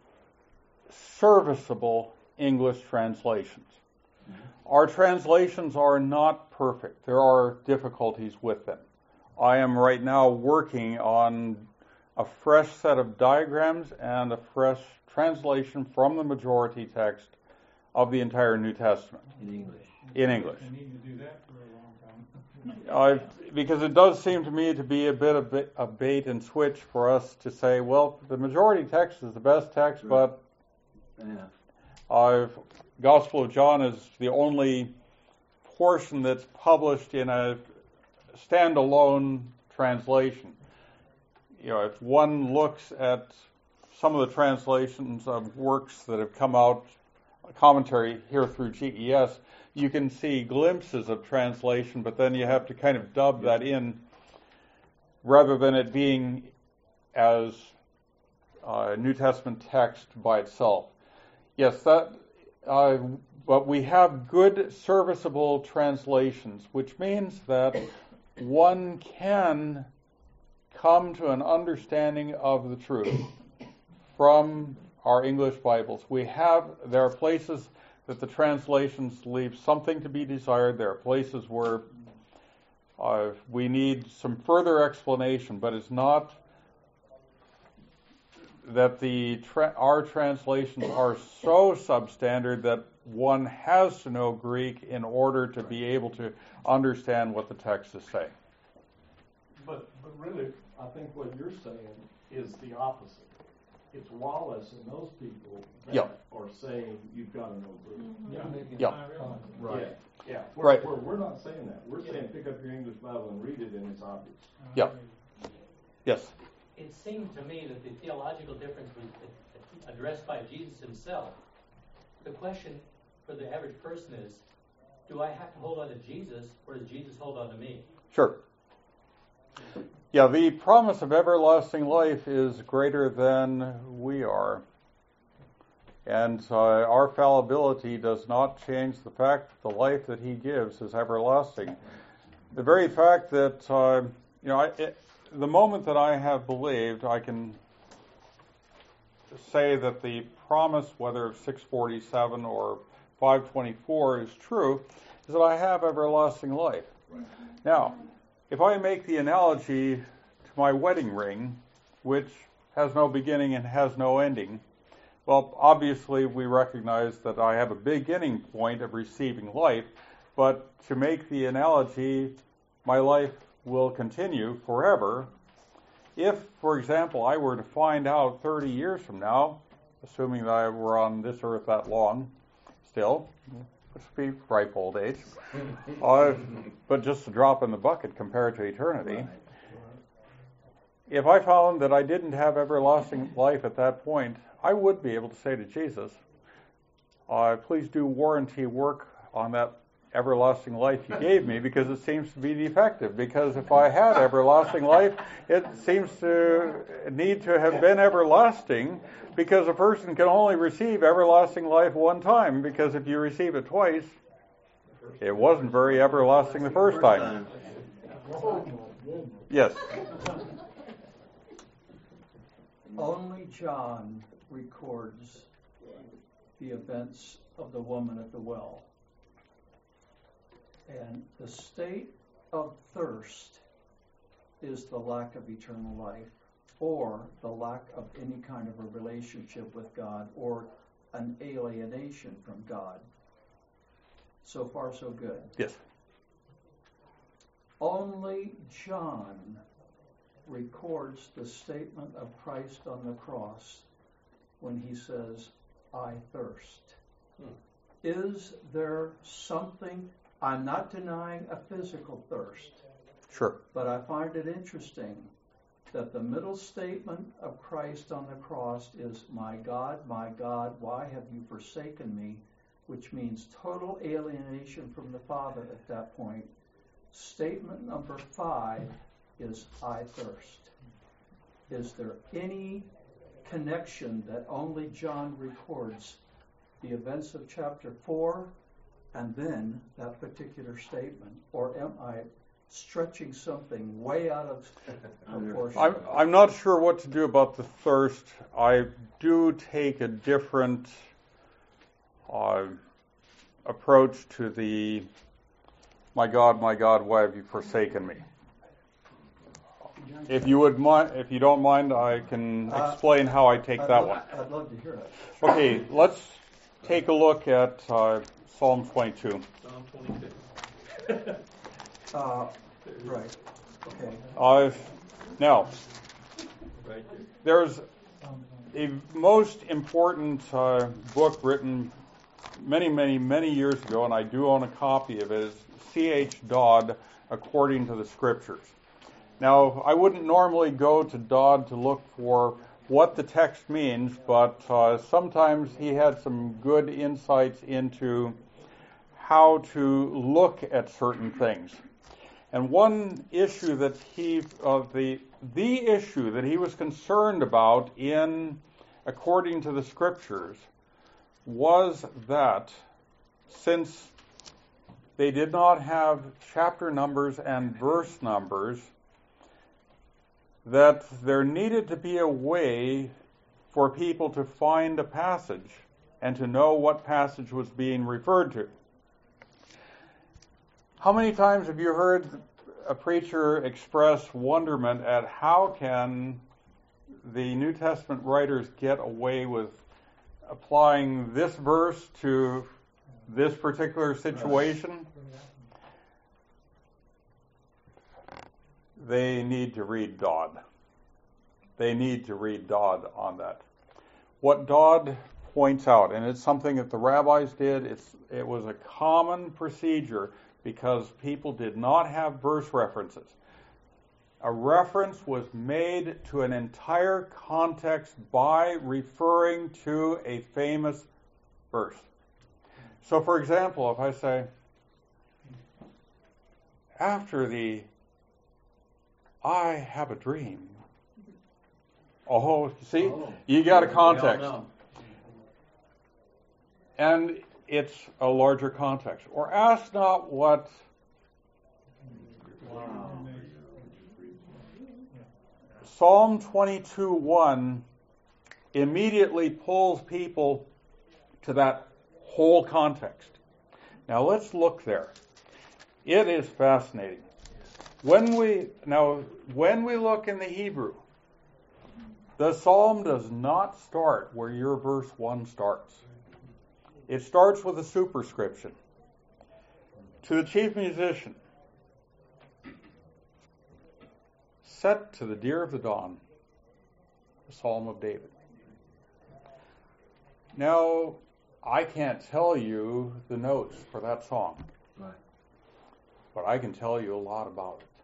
serviceable English translations. Our translations are not perfect. There are difficulties with them. I am right now working on a fresh set of diagrams and a fresh translation from the majority text of the entire New Testament. In English. In English. I need to do that for a long time. Uh, because it does seem to me to be a bit of a, a bait and switch for us to say, well, the majority text is the best text, but Yeah. uh, Gospel of John is the only portion that's published in a standalone translation. You know, if one looks at some of the translations of works that have come out, commentary here through G E S, you can see glimpses of translation, but then you have to kind of dub that in rather than it being as uh, New Testament text by itself. Yes, that. Uh, but we have good serviceable translations, which means that one can come to an understanding of the truth from our English Bibles. We have, there are places that the translations leave something to be desired. There are places where uh, we need some further explanation, but it's not that the tra- our translations are so substandard that one has to know Greek in order to be able to understand what the text is saying. But, but really, I think what you're saying is the opposite. It's Wallace and those people that Yep. are saying you've got to know Greek. Mm-hmm. Yeah. Right. Yeah. yeah. We're, Right. We're, we're not saying that. We're saying pick up your English Bible and read it, and it's obvious. Yeah. Yes. It seemed to me that the theological difference was addressed by Jesus himself. The question for the average person is, do I have to hold on to Jesus, or does Jesus hold on to me? Sure. Yeah, the promise of everlasting life is greater than we are. And uh, our fallibility does not change the fact that the life that he gives is everlasting. The very fact that, uh, you know, I, it, the moment that I have believed, I can say that the promise, whether six forty-seven or five twenty-four, is true, is that I have everlasting life. Right. Now, if I make the analogy to my wedding ring, which has no beginning and has no ending, well, obviously we recognize that I have a beginning point of receiving life, but to make the analogy, my life will continue forever. If, for example, I were to find out thirty years from now, assuming that I were on this earth that long, still, this would be ripe old age, uh, but just a drop in the bucket compared to eternity. If I found that I didn't have everlasting life at that point, I would be able to say to Jesus, uh, please do warranty work on that everlasting life you gave me, because it seems to be defective. Because if I had everlasting life, it seems to need to have been everlasting, because a person can only receive everlasting life one time, because if you receive it twice, it wasn't very everlasting the first time. Yes. Only John records the events of the woman at the well. And the state of thirst is the lack of eternal life, or the lack of any kind of a relationship with God, or an alienation from God. So far, so good. Yes. Only John records the statement of Christ on the cross when he says, I thirst. Hmm. Is there something, I'm not denying a physical thirst. Sure. But I find it interesting that the middle statement of Christ on the cross is, my God, my God, why have you forsaken me? Which means total alienation from the Father at that point. Statement number five is, I thirst. Is there any connection that only John records the events of chapter four and then that particular statement? Or am I stretching something way out of proportion? I'm, I'm not sure what to do about the thirst. I do take a different uh, approach to the, my God, my God, why have you forsaken me? If you would mind, if you don't mind, I can explain how I take I'd that lo- one. I'd love to hear it. Okay, let's take a look at uh, Psalm twenty-two. Psalm twenty-two. Uh, right. Okay. Uh, now, Right there. there's a most important uh, book written many, many, many years ago, and I do own a copy of it. It's C H Dodd, According to the Scriptures. Now, I wouldn't normally go to Dodd to look for what the text means, but uh, sometimes he had some good insights into how to look at certain things. And one issue that he, uh, the the issue that he was concerned about in According to the Scriptures was that since they did not have chapter numbers and verse numbers, that there needed to be a way for people to find a passage and to know what passage was being referred to. How many times have you heard a preacher express wonderment at how can the New Testament writers get away with applying this verse to this particular situation? They need to read Dodd. They need to read Dodd on that. What Dodd points out, and it's something that the rabbis did, it's, it was a common procedure because people did not have verse references. A reference was made to an entire context by referring to a famous verse. So, for example, if I say, after the I have a dream. Oh, see? Oh. You got a We context. all know. And it's a larger context. Or ask not what... Wow. Psalm twenty-two one immediately pulls people to that whole context. Now let's look there. It is fascinating. When we now when we look in the Hebrew, the psalm does not start where your verse one starts. It starts with a superscription. To the chief musician, set to the deer of the dawn, the Psalm of David. Now, I can't tell you the notes for that song, Right. but I can tell you a lot about it.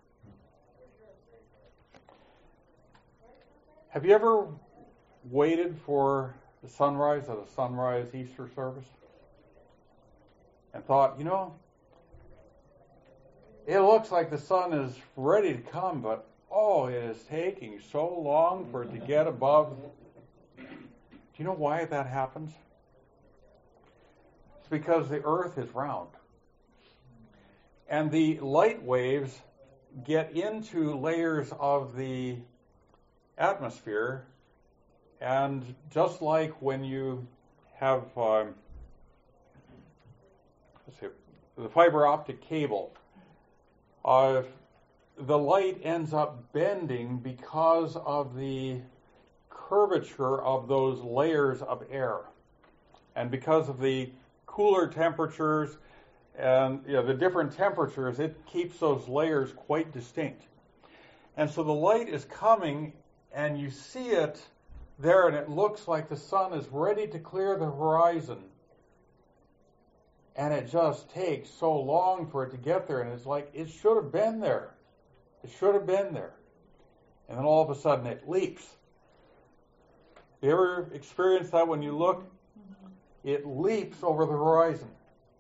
Have you ever waited for the sunrise at a sunrise Easter service and thought, you know, it looks like the sun is ready to come, but oh, it is taking so long for it to get above. Do you know why that happens? It's because the earth is round. And the light waves get into layers of the atmosphere, and just like when you have um, let's see, the fiber optic cable, uh, the light ends up bending because of the curvature of those layers of air, and because of the cooler temperatures and you know, the different temperatures, it keeps those layers quite distinct. And so the light is coming, and you see it there, and it looks like the sun is ready to clear the horizon. And it just takes so long for it to get there, and it's like, it should have been there. It should have been there. And then all of a sudden it leaps. You ever experienced that when you look? It leaps over the horizon.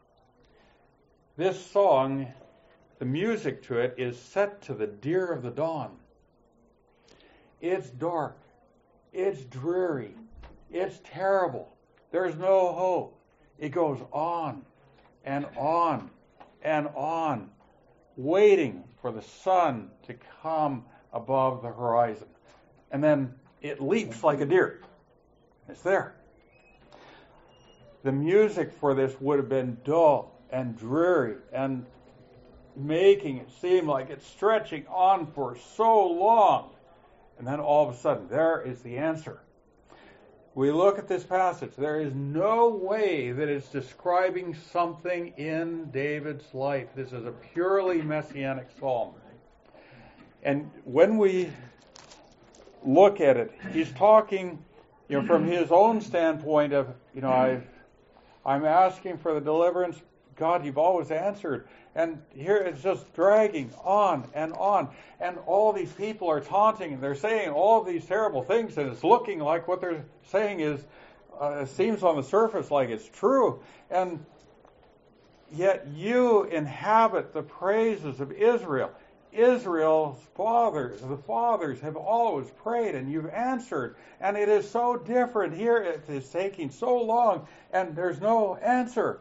This song, the music to it is set to the deer of the dawn. It's dark. It's dreary. It's terrible. There's no hope. It goes on and on and on, waiting for the sun to come above the horizon. And then it leaps like a deer. It's there. The music for this would have been dull and dreary and making it seem like it's stretching on for so long. And then all of a sudden, there is the answer. We look at this passage. There is no way that it's describing something in David's life. This is a purely messianic psalm. And when we look at it, he's talking, you know, from his own standpoint of, you know, I've, I'm asking for the deliverance. God, you've always answered. And here it's just dragging on and on. And all these people are taunting, and they're saying all these terrible things, and it's looking like what they're saying is, uh, it seems on the surface like it's true. And yet you inhabit the praises of Israel. Israel's fathers, the fathers have always prayed, and you've answered. And it is so different here. It is taking so long, and there's no answer.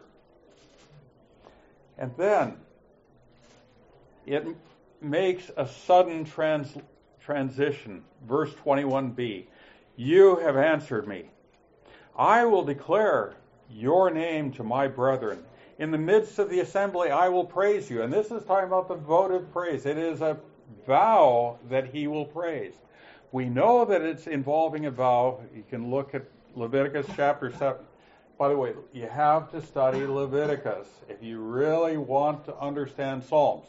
And then it makes a sudden trans- transition. Verse twenty-one b. You have answered me. I will declare your name to my brethren. In the midst of the assembly, I will praise you. And this is talking about the votive praise. It is a vow that he will praise. We know that it's involving a vow. You can look at Leviticus chapter seven. By the way, you have to study Leviticus if you really want to understand Psalms.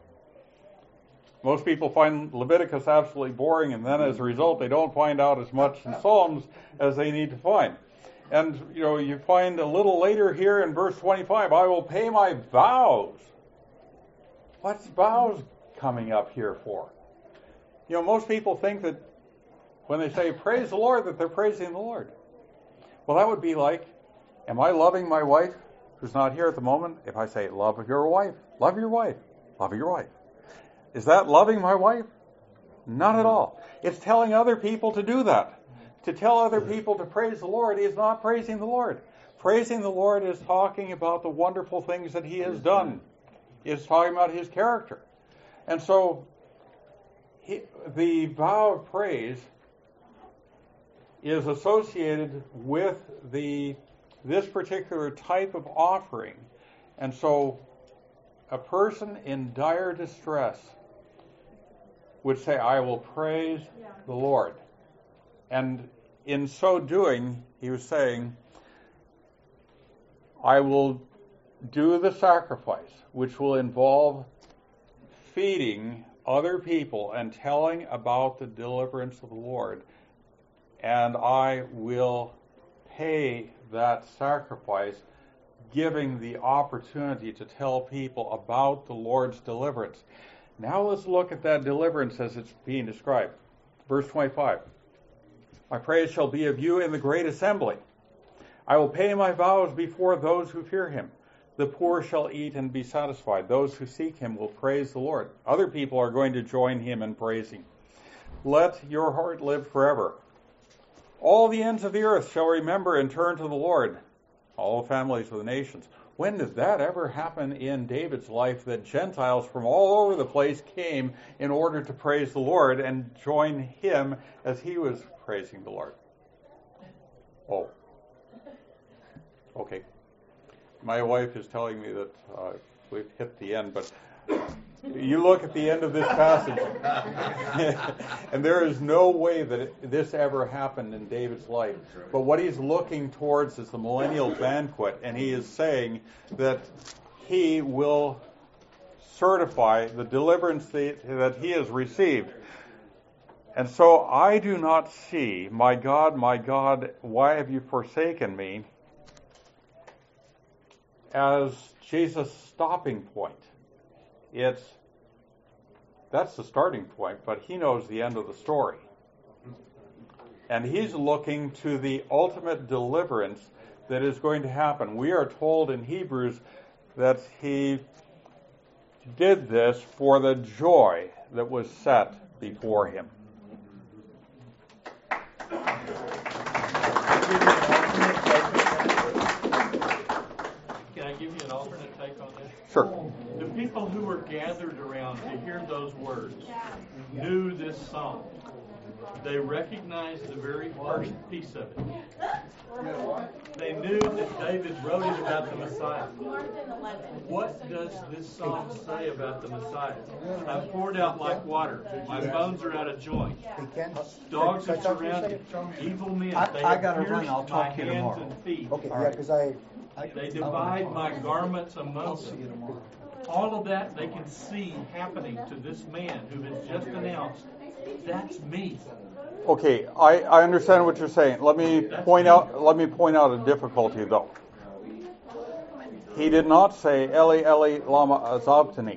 Most people find Leviticus absolutely boring, and then as a result, they don't find out as much in Psalms as they need to find. And, you know, you find a little later here in verse twenty-five, I will pay my vows. What's vows coming up here for? You know, most people think that when they say praise the Lord, that they're praising the Lord. Well, that would be like, am I loving my wife who's not here at the moment? If I say, love your wife, love your wife, love your wife. Is that loving my wife? Not at all. It's telling other people to do that. To tell other people to praise the Lord is not praising the Lord. Praising the Lord is talking about the wonderful things that he has done. It's talking about his character. And so he, the vow of praise is associated with the this particular type of offering. And so a person in dire distress would say, I will praise the Lord. And in so doing, he was saying, I will do the sacrifice, which will involve feeding other people and telling about the deliverance of the Lord, and I will pay that sacrifice, giving the opportunity to tell people about the Lord's deliverance. Now let's look at that deliverance as it's being described. Verse twenty-five. My praise shall be of you in the great assembly. I will pay my vows before those who fear him. The poor shall eat and be satisfied. Those who seek him will praise the Lord. Other people are going to join him in praising. Let your heart live forever. All the ends of the earth shall remember and turn to the Lord. All the families of the nations. When did that ever happen in David's life, that Gentiles from all over the place came in order to praise the Lord and join him as he was praising the Lord? Oh. Okay. My wife is telling me that uh, we've hit the end, but you look at the end of this passage, and there is no way that it, this ever happened in David's life. But what he's looking towards is the millennial banquet, and he is saying that he will certify the deliverance that, that he has received. And so I do not see, my God, my God, why have you forsaken me, as Jesus' stopping point. It's that's the starting point, but he knows the end of the story. And he's looking to the ultimate deliverance that is going to happen. We are told in Hebrews that he did this for the joy that was set before him. Can I give you an alternate take on this? Sure. The people who were gathered around to hear those words knew this song. They recognized the very first piece of it. They knew that David wrote it about the Messiah. What does this song say about the Messiah? I'm poured out like water. My bones are out of joint. Dogs have surrounded. Evil men. I, They I have gotta pierced run. I'll talk to you my hands tomorrow. and feet. Okay, yeah, because I. They divide my garments among I'll see you them. tomorrow. All of that they can see happening to this man who has just announced, that's me. Okay, I, I understand what you're saying. Let me point out let me point out a difficulty though. He did not say Eli Eli lama azabtani.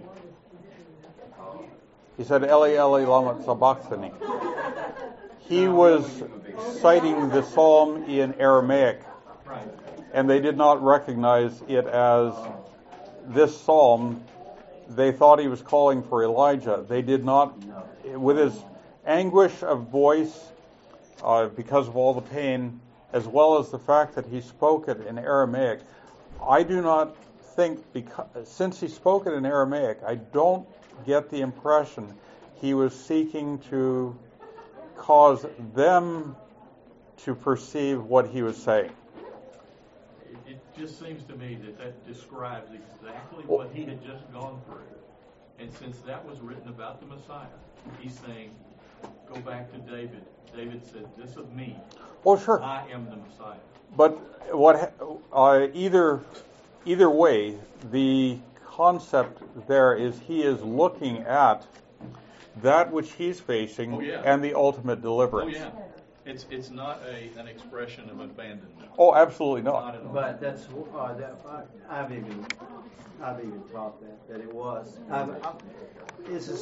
He said Eli Eli lama sabachthani. He was citing the psalm in Aramaic, and they did not recognize it as this psalm. They thought he was calling for Elijah. They did not, with his anguish of voice, uh, because of all the pain, as well as the fact that he spoke it in Aramaic, I do not think, because, since he spoke it in Aramaic, I don't get the impression he was seeking to cause them to perceive what he was saying. It just seems to me that that describes exactly what he had just gone through. And since that was written about the Messiah, he's saying, go back to David. David said, this of me. Oh, sure. I am the Messiah. But what uh, either either way, the concept there is he is looking at that which he's facing Oh, yeah. and the ultimate Oh, deliverance. yeah. It's it's not a an expression of abandonment. Oh, absolutely not. Not at all. But that's, uh, that, I- I've even, I've even taught that, that it was. I've, I've, this is